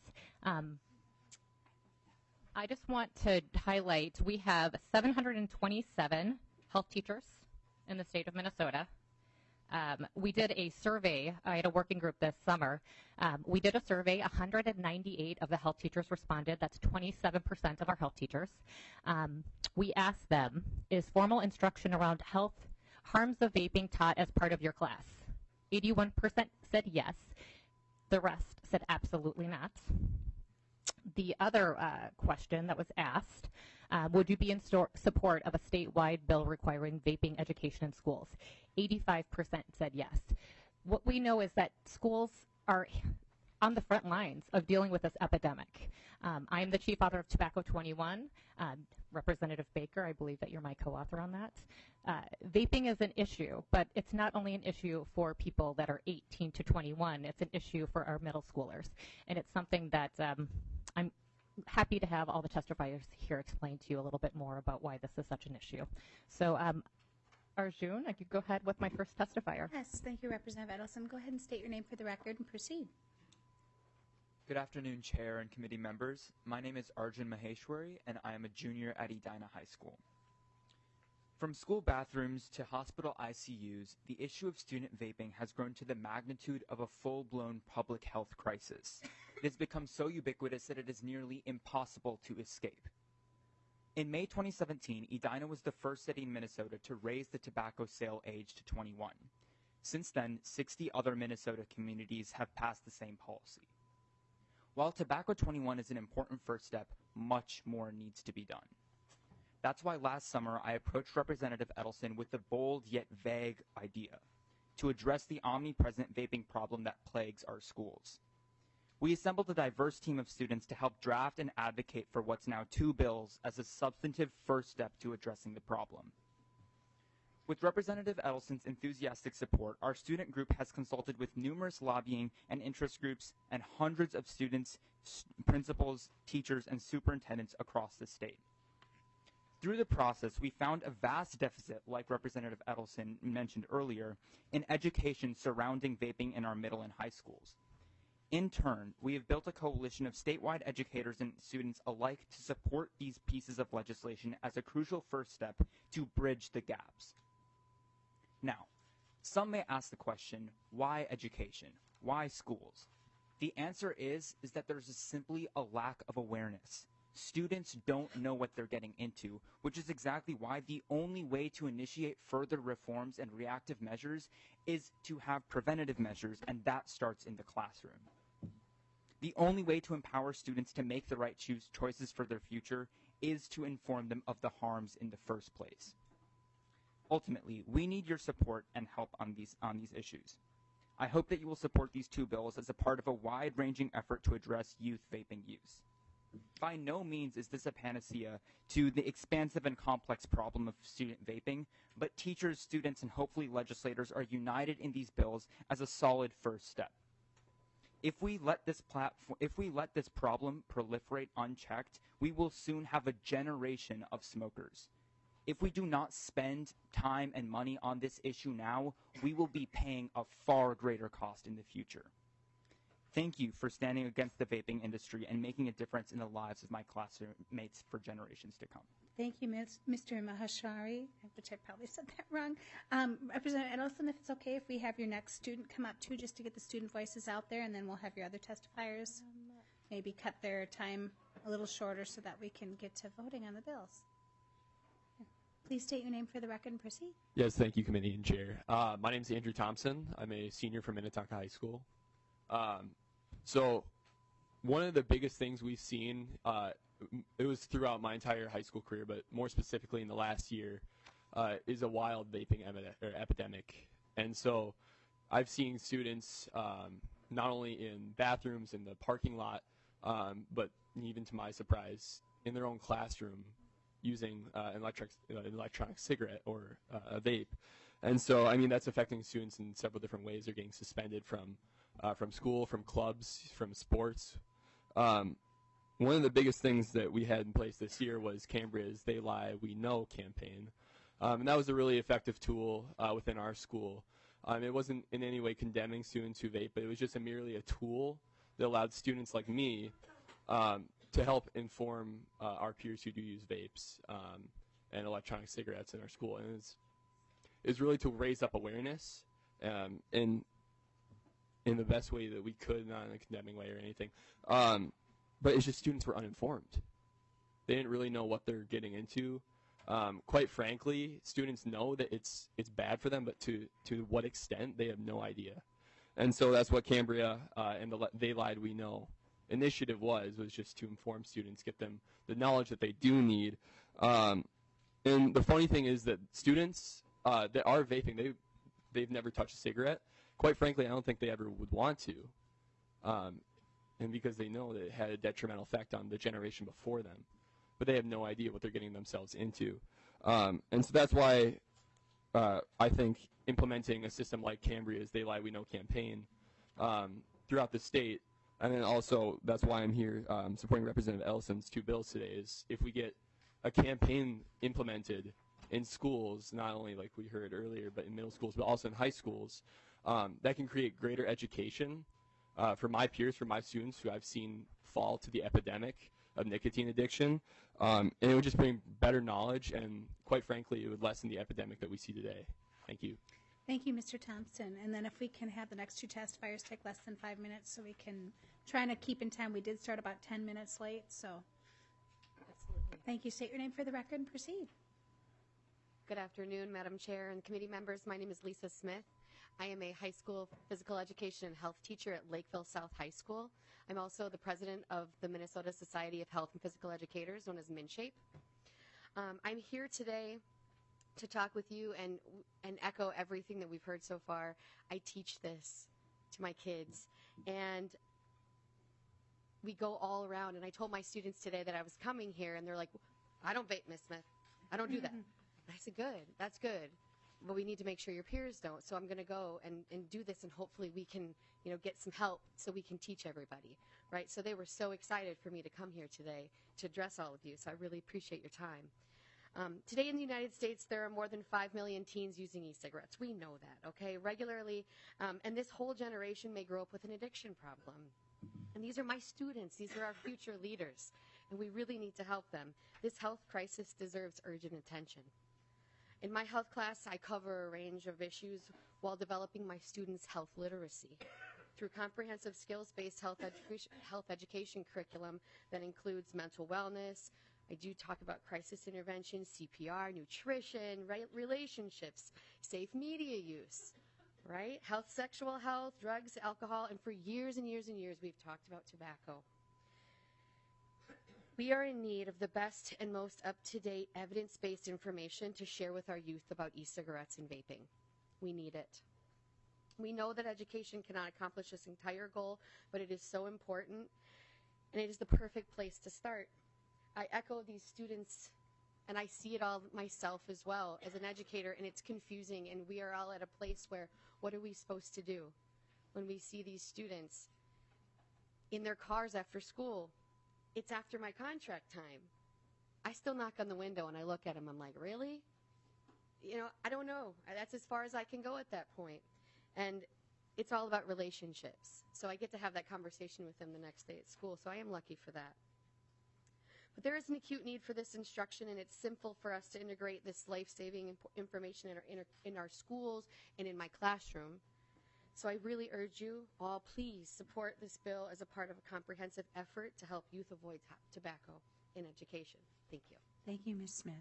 I just want to highlight, we have 727 health teachers in the state of Minnesota. We did a survey. I had a working group this summer. We did a survey. 198 of the health teachers responded. That's 27% of our health teachers. We asked them, is formal instruction around health harms of vaping taught as part of your class? 81% said yes. The rest said absolutely not. The other question that was asked, would you be in support of a statewide bill requiring vaping education in schools? 85% said yes. What we know is that schools are on the front lines of dealing with this epidemic. I am the chief author of Tobacco 21. Representative Baker, I believe that you're my co-author on that. Vaping is an issue, but it's not only an issue for people that are 18 to 21. It's an issue for our middle schoolers. And it's something that I'm happy to have all the testifiers here explain to you a little bit more about why this is such an issue. So, Arjun, I could go ahead with my first testifier. Yes, thank you, Representative Edelson. Go ahead and state your name for the record and proceed. Good afternoon, Chair and committee members. My name is Arjun Maheshwari, and I am a junior at Edina High School. From school bathrooms to hospital ICUs, the issue of student vaping has grown to the magnitude of a full-blown public health crisis. It has become so ubiquitous that it is nearly impossible to escape. In May 2017, Edina was the first city in Minnesota to raise the tobacco sale age to 21. Since then, 60 other Minnesota communities have passed the same policy. While Tobacco 21 is an important first step, much more needs to be done. That's why last summer I approached Representative Edelson with the bold yet vague idea to address the omnipresent vaping problem that plagues our schools. We assembled a diverse team of students to help draft and advocate for what's now 2 bills as a substantive first step to addressing the problem. With Representative Edelson's enthusiastic support, our student group has consulted with numerous lobbying and interest groups and hundreds of students, principals, teachers, and superintendents across the state. Through the process, we found a vast deficit, like Representative Edelson mentioned earlier, in education surrounding vaping in our middle and high schools. In turn, we have built a coalition of statewide educators and students alike to support these pieces of legislation as a crucial first step to bridge the gaps. Now, some may ask the question, why education? Why schools? The answer is that there's simply a lack of awareness. Students don't know what they're getting into, which is exactly why the only way to initiate further reforms and reactive measures is to have preventative measures, and that starts in the classroom. The only way to empower students to make the right choices for their future is to inform them of the harms in the first place. Ultimately, we need your support and help on these issues. I hope that you will support these 2 bills as a part of a wide-ranging effort to address youth vaping use. By no means is this a panacea to the expansive and complex problem of student vaping, but teachers, students, and hopefully legislators are united in these bills as a solid first step. If we let this problem proliferate unchecked, we will soon have a generation of smokers. If we do not spend time and money on this issue now, we will be paying a far greater cost in the future. Thank you for standing against the vaping industry and making a difference in the lives of my classmates for generations to come. Thank you, Mr. Maheshwari, which I probably said that wrong. Representative Edelson, if it's okay if we have your next student come up too, just to get the student voices out there, and then we'll have your other testifiers maybe cut their time a little shorter so that we can get to voting on the bills. Please state your name for the record and proceed. Yes, thank you, Committee and Chair. My name is Andrew Thompson. I'm a senior from Minnetonka High School. So one of the biggest things we've seen, it was throughout my entire high school career, but more specifically in the last year, is a wild vaping epidemic. And so I've seen students not only in bathrooms in the parking lot, but even to my surprise, in their own classroom using an electronic cigarette or a vape. And so, I mean, that's affecting students in several different ways. They're getting suspended from school, from clubs, from sports. One of the biggest things that we had in place this year was Cambria's They Lie, We Know campaign. And that was a really effective tool within our school. It wasn't in any way condemning students who vape, but it was just merely a tool that allowed students like me to help inform our peers who do use vapes and electronic cigarettes in our school. And it's really to raise up awareness in the best way that we could, not in a condemning way or anything. But it's just students were uninformed. They didn't really know what they're getting into. Quite frankly, students know that it's bad for them, but to what extent, they have no idea. And so that's what Cambria and the They Lied, We Know initiative was just to inform students, get them the knowledge that they do need. And the funny thing is that students that are vaping, they've never touched a cigarette. Quite frankly, I don't think they ever would want to. And because they know that it had a detrimental effect on the generation before them. But they have no idea what they're getting themselves into. And so that's why I think implementing a system like Cambria's They Lie, We Know campaign throughout the state, and then also that's why I'm here supporting Representative Edelson's 2 bills today, is if we get a campaign implemented in schools, not only like we heard earlier, but in middle schools, but also in high schools, that can create greater education for my peers, for my students who I've seen fall to the epidemic of nicotine addiction. And it would just bring better knowledge, and quite frankly, it would lessen the epidemic that we see today. Thank you. Thank you, Mr. Thompson. And then if we can have the next 2 testifiers take less than 5 minutes so we can try to keep in time. We did start about 10 minutes late, so. Absolutely. Thank you. State your name for the record and proceed. Good afternoon, Madam Chair and committee members. My name is Lisa Smith. I am a high school physical education and health teacher at Lakeville South High School. I'm also the president of the Minnesota Society of Health and Physical Educators, known as MnShape. I'm here today to talk with you and echo everything that we've heard so far. I teach this to my kids, and we go all around. And I told my students today that I was coming here, and they're like, I don't vape, Miss Smith. I don't do that. And I said, good, that's good. But we need to make sure your peers don't. So I'm going to go and do this, and hopefully we can, get some help so we can teach everybody, right? So they were so excited for me to come here today to address all of you. So I really appreciate your time. Today in the United States, there are more than 5 million teens using e-cigarettes. We know that, okay, regularly. And this whole generation may grow up with an addiction problem. And these are my students. These are our future leaders. And we really need to help them. This health crisis deserves urgent attention. In my health class, I cover a range of issues while developing my students' health literacy. Through comprehensive skills-based health education curriculum that includes mental wellness, I do talk about crisis intervention, CPR, nutrition, relationships, safe media use, right? Health, sexual health, drugs, alcohol, and for years and years and years, we've talked about tobacco. We are in need of the best and most up-to-date evidence-based information to share with our youth about e-cigarettes and vaping. We need it. We know that education cannot accomplish this entire goal, but it is so important, and it is the perfect place to start. I echo these students, and I see it all myself as well as an educator, and it's confusing, and we are all at a place where, what are we supposed to do when we see these students in their cars after school? It's after my contract time. I still knock on the window, and I look at them, I'm like, really? I don't know. That's as far as I can go at that point. And it's all about relationships. So I get to have that conversation with them the next day at school, so I am lucky for that. But there is an acute need for this instruction, and it's simple for us to integrate this life-saving information in our schools and in my classroom. So I really urge you all, please support this bill as a part of a comprehensive effort to help youth avoid tobacco in education. Thank you. Thank you, Ms. Smith.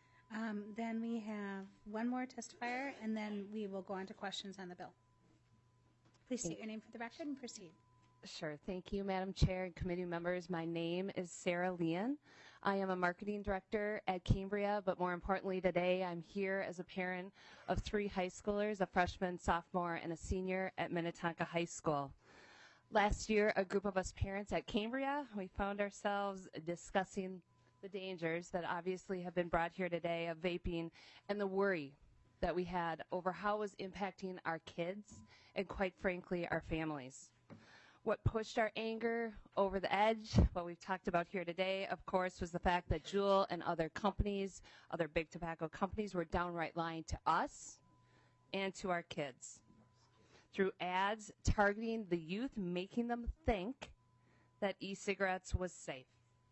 Then we have one more testifier, and then we will go on to questions on the bill. Please state your name for the record and proceed. Sure. Thank you, Madam Chair and committee members. My name is Sarah Leon. I am a marketing director at Cambria, but more importantly today, I'm here as a parent of 3 high schoolers, a freshman, sophomore, and a senior at Minnetonka High School. Last year, a group of us parents at Cambria, we found ourselves discussing the dangers that obviously have been brought here today of vaping and the worry that we had over how it was impacting our kids and, quite frankly, our families. What pushed our anger over the edge, what we've talked about here today, of course, was the fact that Juul and other companies, other big tobacco companies, were downright lying to us and to our kids through ads targeting the youth, making them think that e-cigarettes was safe.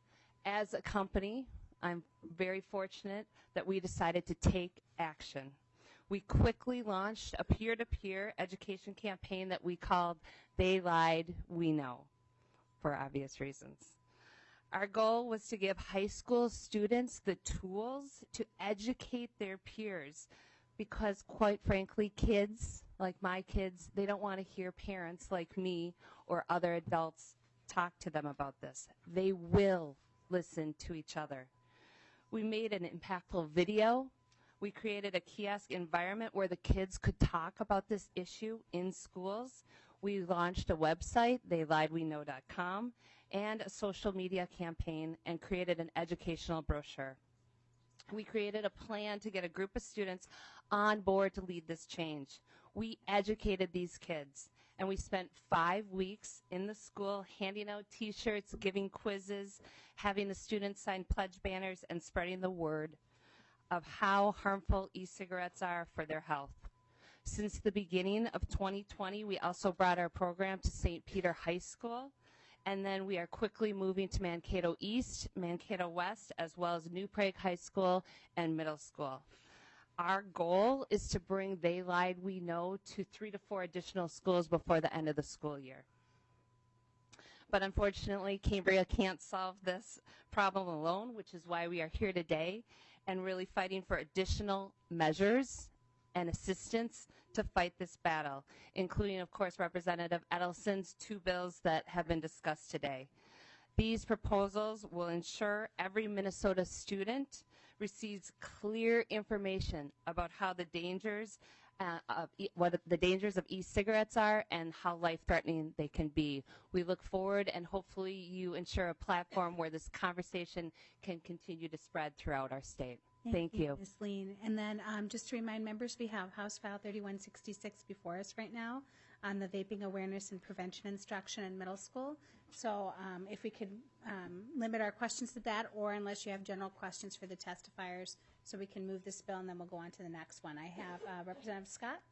As a company, I'm very fortunate that we decided to take action. We quickly launched a peer-to-peer education campaign that we called They Lied, We Know, for obvious reasons. Our goal was to give high school students the tools to educate their peers because, quite frankly, kids, like my kids, they don't want to hear parents like me or other adults talk to them about this. They will listen to each other. We made an impactful video. We created a kiosk environment where the kids could talk about this issue in schools. We launched a website, theyliedweknow.com, and a social media campaign and created an educational brochure. We created a plan to get a group of students on board to lead this change. We educated these kids, and we spent 5 weeks in the school handing out T-shirts, giving quizzes, having the students sign pledge banners, and spreading the word of how harmful e-cigarettes are for their health. Since the beginning of 2020, we also brought our program to St. Peter High School, and then we are quickly moving to Mankato East, Mankato West, as well as New Prague High School and middle school. Our goal is to bring They Lied, We Know to 3 to 4 additional schools before the end of the school year. But unfortunately, Cambria can't solve this problem alone, which is why we are here today and really fighting for additional measures and assistance to fight this battle, including, of course, Representative Edelson's 2 bills that have been discussed today. These proposals will ensure every Minnesota student receives clear information about how the dangers what the dangers of e-cigarettes are and how life-threatening they can be. We look forward, and hopefully you ensure a platform where this conversation can continue to spread throughout our state. Thank you. Ms. Lean. And then just to remind members, we have House File 3166 before us right now on the vaping awareness and prevention instruction in middle school. So if we could limit our questions to that, or unless you have general questions for the testifiers, so we can move this bill and then we'll go on to the next one. I have Representative Scott.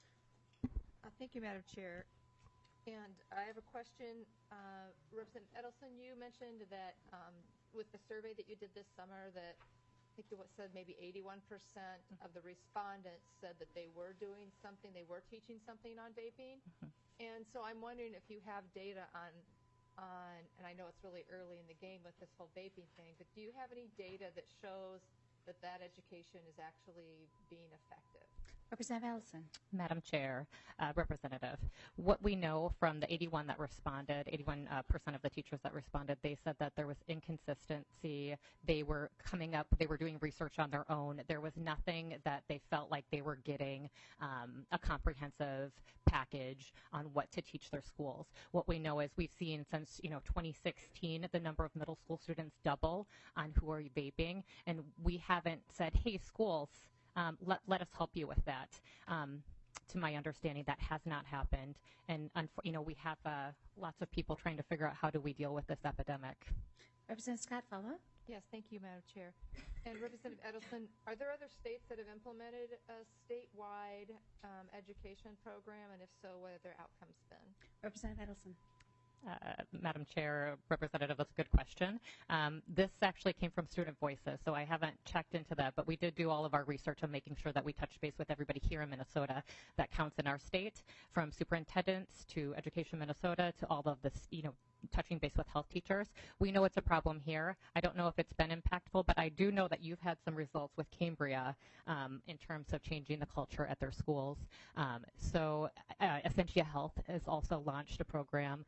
Thank you, Madam Chair. And I have a question. Representative Edelson, you mentioned that with the survey that you did this summer that I think it said maybe 81% of the respondents said that they were doing something, they were teaching something on vaping. And so I'm wondering if you have data on, and I know it's really early in the game with this whole vaping thing, but do you have any data that shows that that education is actually being effective? Representative Allison. Madam Chair, Representative, what we know from the 81 that responded, 81% of the teachers that responded, they said that there was inconsistency. They were coming up, they were doing research on their own. There was nothing that they felt like they were getting a comprehensive package on what to teach their schools. What we know is we've seen since 2016 the number of middle school students double on who are vaping, and we haven't said, hey, schools, let us help you with that. To my understanding, that has not happened, and we have lots of people trying to figure out how do we deal with this epidemic. Representative Scott, follow up. Yes, thank you, Madam Chair. And Representative Edelson, are there other states that have implemented a statewide education program, and if so, what have their outcomes been? Representative Edelson. Madam Chair, Representative, that's a good question. This actually came from Student Voices, so I haven't checked into that, but we did do all of our research on making sure that we touch base with everybody here in Minnesota that counts in our state, from superintendents to Education Minnesota to all of this, touching base with health teachers. We know it's a problem here. I don't know if it's been impactful, but I do know that you've had some results with Cambria in terms of changing the culture at their schools. So Essentia Health has also launched a program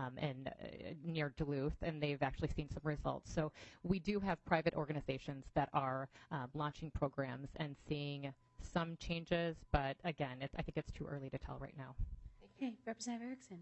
near Duluth, and they've actually seen some results. So we do have private organizations that are launching programs and seeing some changes, but again, I think it's too early to tell right now. Okay, Representative Erickson.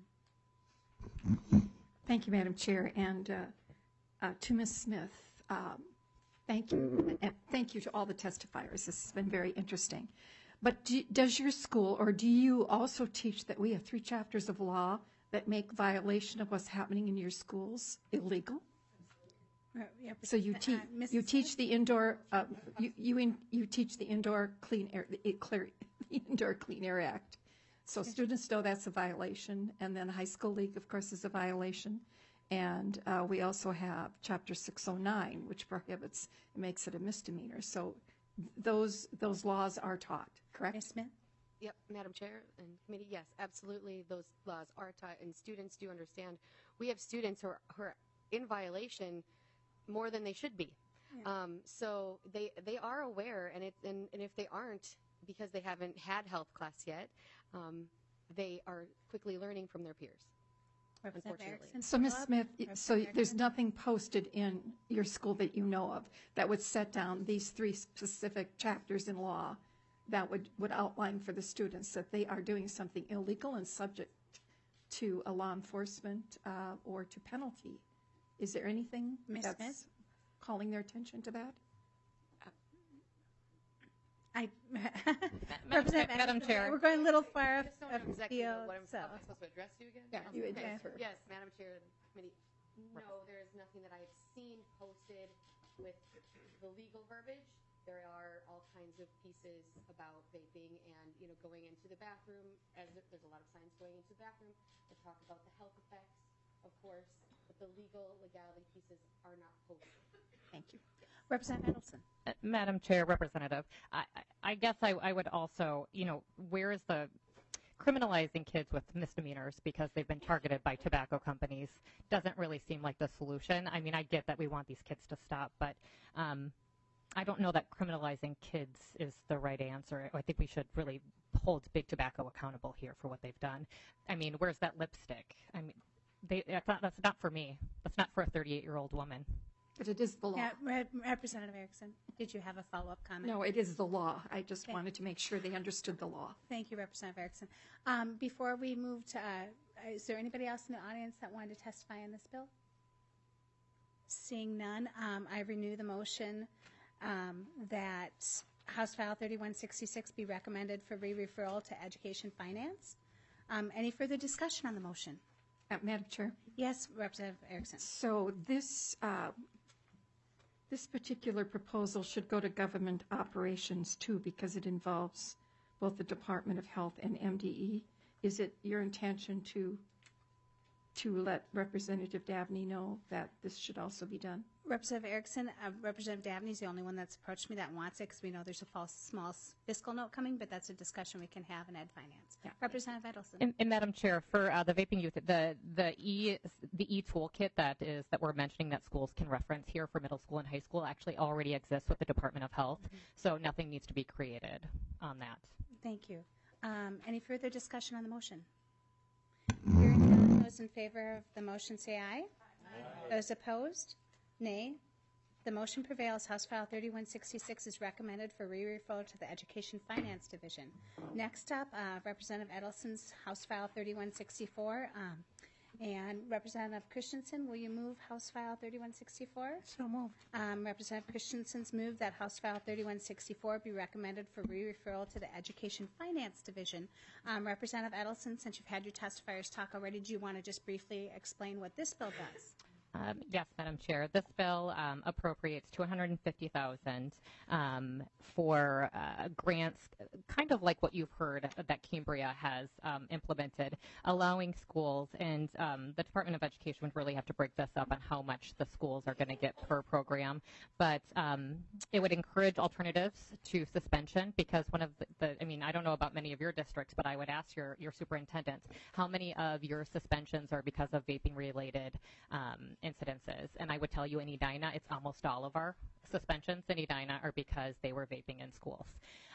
Thank you, Madam Chair, and to Ms. Smith, thank you, and thank you to all the testifiers. This has been very interesting. But does your school, or do you also teach that we have 3 chapters of law that make violation of what's happening in your schools illegal? So you teach the indoor you teach the Indoor Clean Air Indoor Clean Air Act. So students know that's a violation, and then High School League, of course, is a violation. And we also have Chapter 609, which prohibits, makes it a misdemeanor. So those laws are taught, correct? Ms. Smith? Yep, Madam Chair and committee, yes, absolutely. Those laws are taught, and students do understand. We have students who are in violation more than they should be. Yeah. So they are aware, and if they aren't, because they haven't had health class yet, they are quickly learning from their peers. Unfortunately. So, Ms. Smith, so there's nothing posted in your school that you know of that would set down these 3 specific chapters in law that would outline for the students that they are doing something illegal and subject to a law enforcement or to penalty. Is there anything that's calling their attention to that? Madam Chair. We're going a little far I just don't know exactly afield. what I'm supposed to address you again? Yeah, you address her. Yes, Madam Chair and committee. No, there is nothing that I've seen posted with the legal verbiage. There are all kinds of pieces about vaping and, going into the bathroom, as there's a lot of signs going into the bathroom that talk about the health effects, of course, but the legality pieces are not posted. Thank you. Representative Edelson. Madam Chair, Representative, I guess I would also, where is the criminalizing kids with misdemeanors because they've been targeted by tobacco companies doesn't really seem like the solution. I mean, I get that we want these kids to stop, but I don't know that criminalizing kids is the right answer. I think we should really hold big tobacco accountable here for what they've done. I mean, where's that lipstick? I mean, that's not for me. That's not for a 38-year-old woman. But it is the law. Yeah, Representative Erickson, did you have a follow-up comment? No, it is the law. I just wanted to make sure they understood the law. Thank you, Representative Erickson. Before we move to, is there anybody else in the audience that wanted to testify on this bill? Seeing none, I renew the motion that House File 3166 be recommended for re-referral to Education Finance. Any further discussion on the motion? Madam Chair? Yes, Representative Erickson. So this particular proposal should go to government operations too, because it involves both the Department of Health and MDE. Is it your intention to let Representative Dabney know that this should also be done? Representative Erickson, Representative Dabney is the only one that's approached me that wants it, because we know there's a small fiscal note coming, but that's a discussion we can have in Ed Finance. Yeah. Representative Edelson. And Madam Chair, for the vaping youth, the e-toolkit that we're mentioning that schools can reference here for middle school and high school actually already exists with the Department of Health, so nothing needs to be created on that. Thank you. Any further discussion on the motion? Hearing none, those in favor of the motion say aye. Those opposed, nay. The motion prevails. House File 3166 is recommended for re-referral to the Education Finance Division. Next up, Representative Edelson's House File 3164. And Representative Christensen, will you move House File 3164? So moved. Representative Christensen's moved that House File 3164 be recommended for re-referral to the Education Finance Division. Representative Edelson, since you've had your testifiers talk already, do you want to just briefly explain what this bill does? Yes, Madam Chair. This bill appropriates $250,000 for grants, kind of like what you've heard that Cambria has implemented, allowing schools, and the Department of Education would really have to break this up on how much the schools are going to get per program, but it would encourage alternatives to suspension, because one of I don't know about many of your districts, but I would ask your superintendents, how many of your suspensions are because of vaping-related incidences? And I would tell you in Edina, it's almost all of our suspensions in Edina are because they were vaping in schools.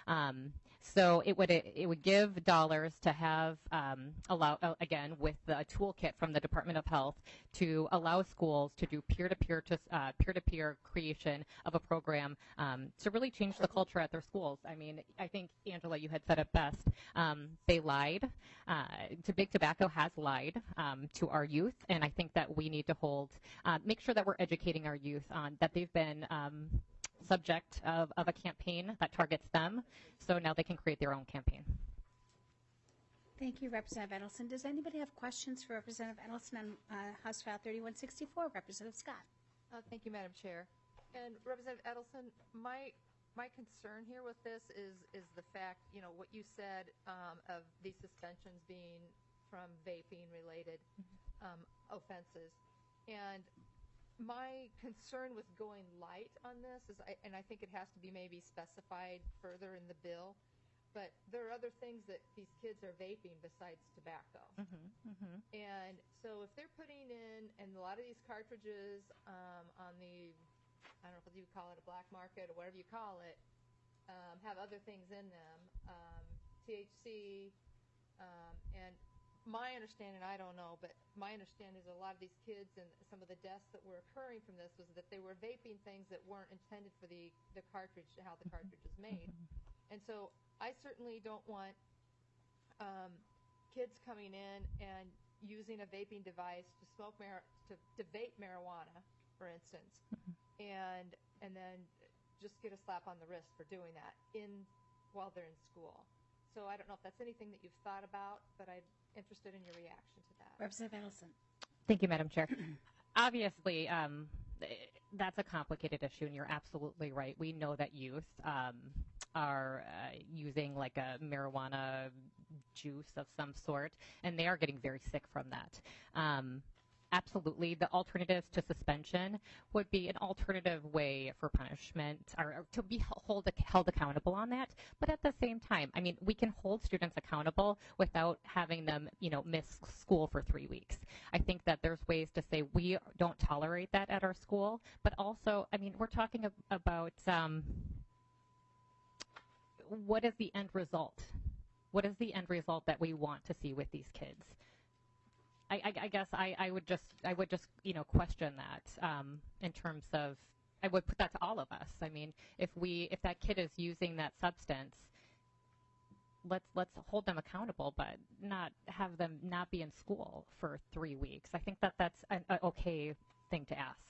So it would give dollars to have again with the toolkit from the Department of Health to allow schools to do peer-to-peer creation of a program to really change the culture at their schools. I mean, I think Angela, you had said it best. They lied. Big Tobacco has lied to our youth, and I think that we need to make sure that we're educating our youth on that they've been subject of a campaign that targets them, so now they can create their own campaign. Thank you, Representative Edelson. Does anybody have questions for Representative Edelson on House File 3164? Representative Scott. Thank you, Madam Chair. And Representative Edelson, my concern here with this is the fact, what you said of these suspensions being from vaping-related offenses. And my concern with going light on this is, and I think it has to be maybe specified further in the bill, but there are other things that these kids are vaping besides tobacco. And so if they're putting in, and a lot of these cartridges on the, I don't know if you call it a black market or whatever you call it, have other things in them, THC, and my understanding, I don't know, but my understanding is a lot of these kids and some of the deaths that were occurring from this was that they were vaping things that weren't intended for the cartridge, how the cartridge is made. And so I certainly don't want kids coming in and using a vaping device to to vape marijuana, for instance, and then just get a slap on the wrist for doing that while they're in school. So I don't know if that's anything that you've thought about, but I'm interested in your reaction to that. Representative Edelson. Thank you, Madam Chair. Obviously, that's a complicated issue, and you're absolutely right. We know that youth are using like a marijuana juice of some sort, and they are getting very sick from that. Absolutely, the alternatives to suspension would be an alternative way for punishment or to be held accountable on that. But at the same time, I mean, we can hold students accountable without having them, miss school for 3 weeks. I think that there's ways to say we don't tolerate that at our school, but also, I mean, we're talking about what is the end result? What is the end result that we want to see with these kids? I guess I would just question that in terms of, I would put that to all of us. I mean, if that kid is using that substance, let's hold them accountable, but not have them not be in school for 3 weeks. I think that's an okay thing to ask.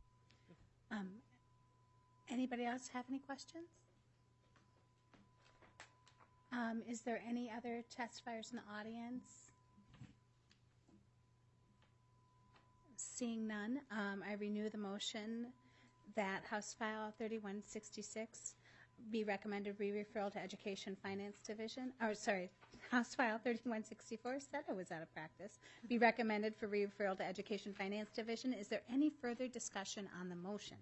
Anybody else have any questions? Is there any other testifiers in the audience? Seeing none, I renew the motion that House File 3166 be recommended re-referral to Education Finance Division, House File 3164, said I was out of practice, be recommended for re-referral to Education Finance Division. Is there any further discussion on the motion?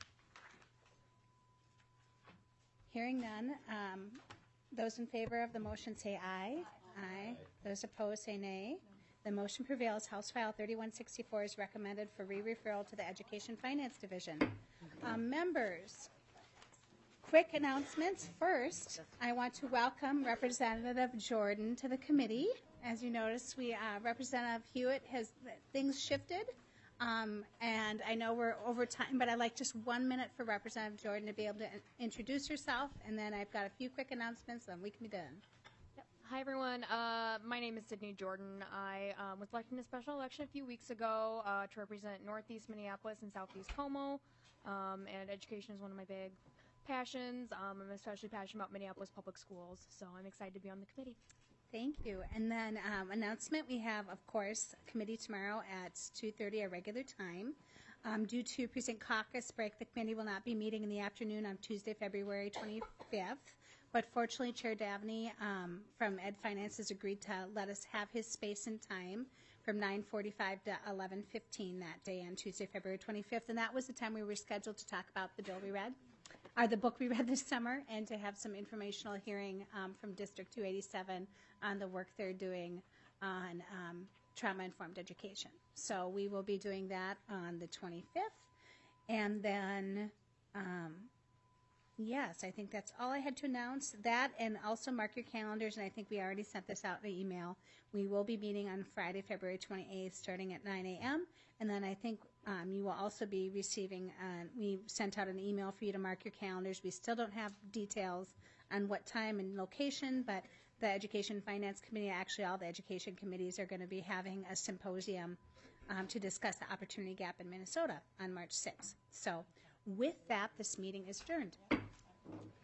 Hearing none, those in favor of the motion say aye. Aye. Those opposed say nay. The motion prevails. House File 3164 is recommended for re-referral to the Education Finance Division. Members, quick announcements. First, I want to welcome Representative Jordan to the committee. As you notice, Representative Hewitt things shifted. And I know we're over time, but I'd like just 1 minute for Representative Jordan to be able to introduce herself, and then I've got a few quick announcements, and we can be done. Yep. Hi, everyone. My name is Sydney Jordan. I was elected in a special election a few weeks ago to represent Northeast Minneapolis and Southeast Como, and education is one of my big passions. I'm especially passionate about Minneapolis public schools, so I'm excited to be on the committee. Thank you. And then announcement, we have, of course, committee tomorrow at 2:30, our regular time. Due to precinct caucus break, the committee will not be meeting in the afternoon on Tuesday, February 25th. But fortunately, Chair Davney from Ed Finance has agreed to let us have his space and time from 9:45 to 11:15 that day on Tuesday, February 25th. And that was the time we were scheduled to talk about the bill we read, or the book we read this summer, and to have some informational hearing from District 287 on the work they're doing on trauma-informed education. So we will be doing that on the 25th. And then, yes, I think that's all I had to announce. That, and also mark your calendars, and I think we already sent this out in an email. We will be meeting on Friday, February 28th, starting at 9 a.m. And then I think you will also be receiving, we sent out an email for you to mark your calendars. We still don't have details on what time and location, but the Education Finance Committee, actually all the education committees, are going to be having a symposium to discuss the opportunity gap in Minnesota on March 6th. So with that, this meeting is adjourned.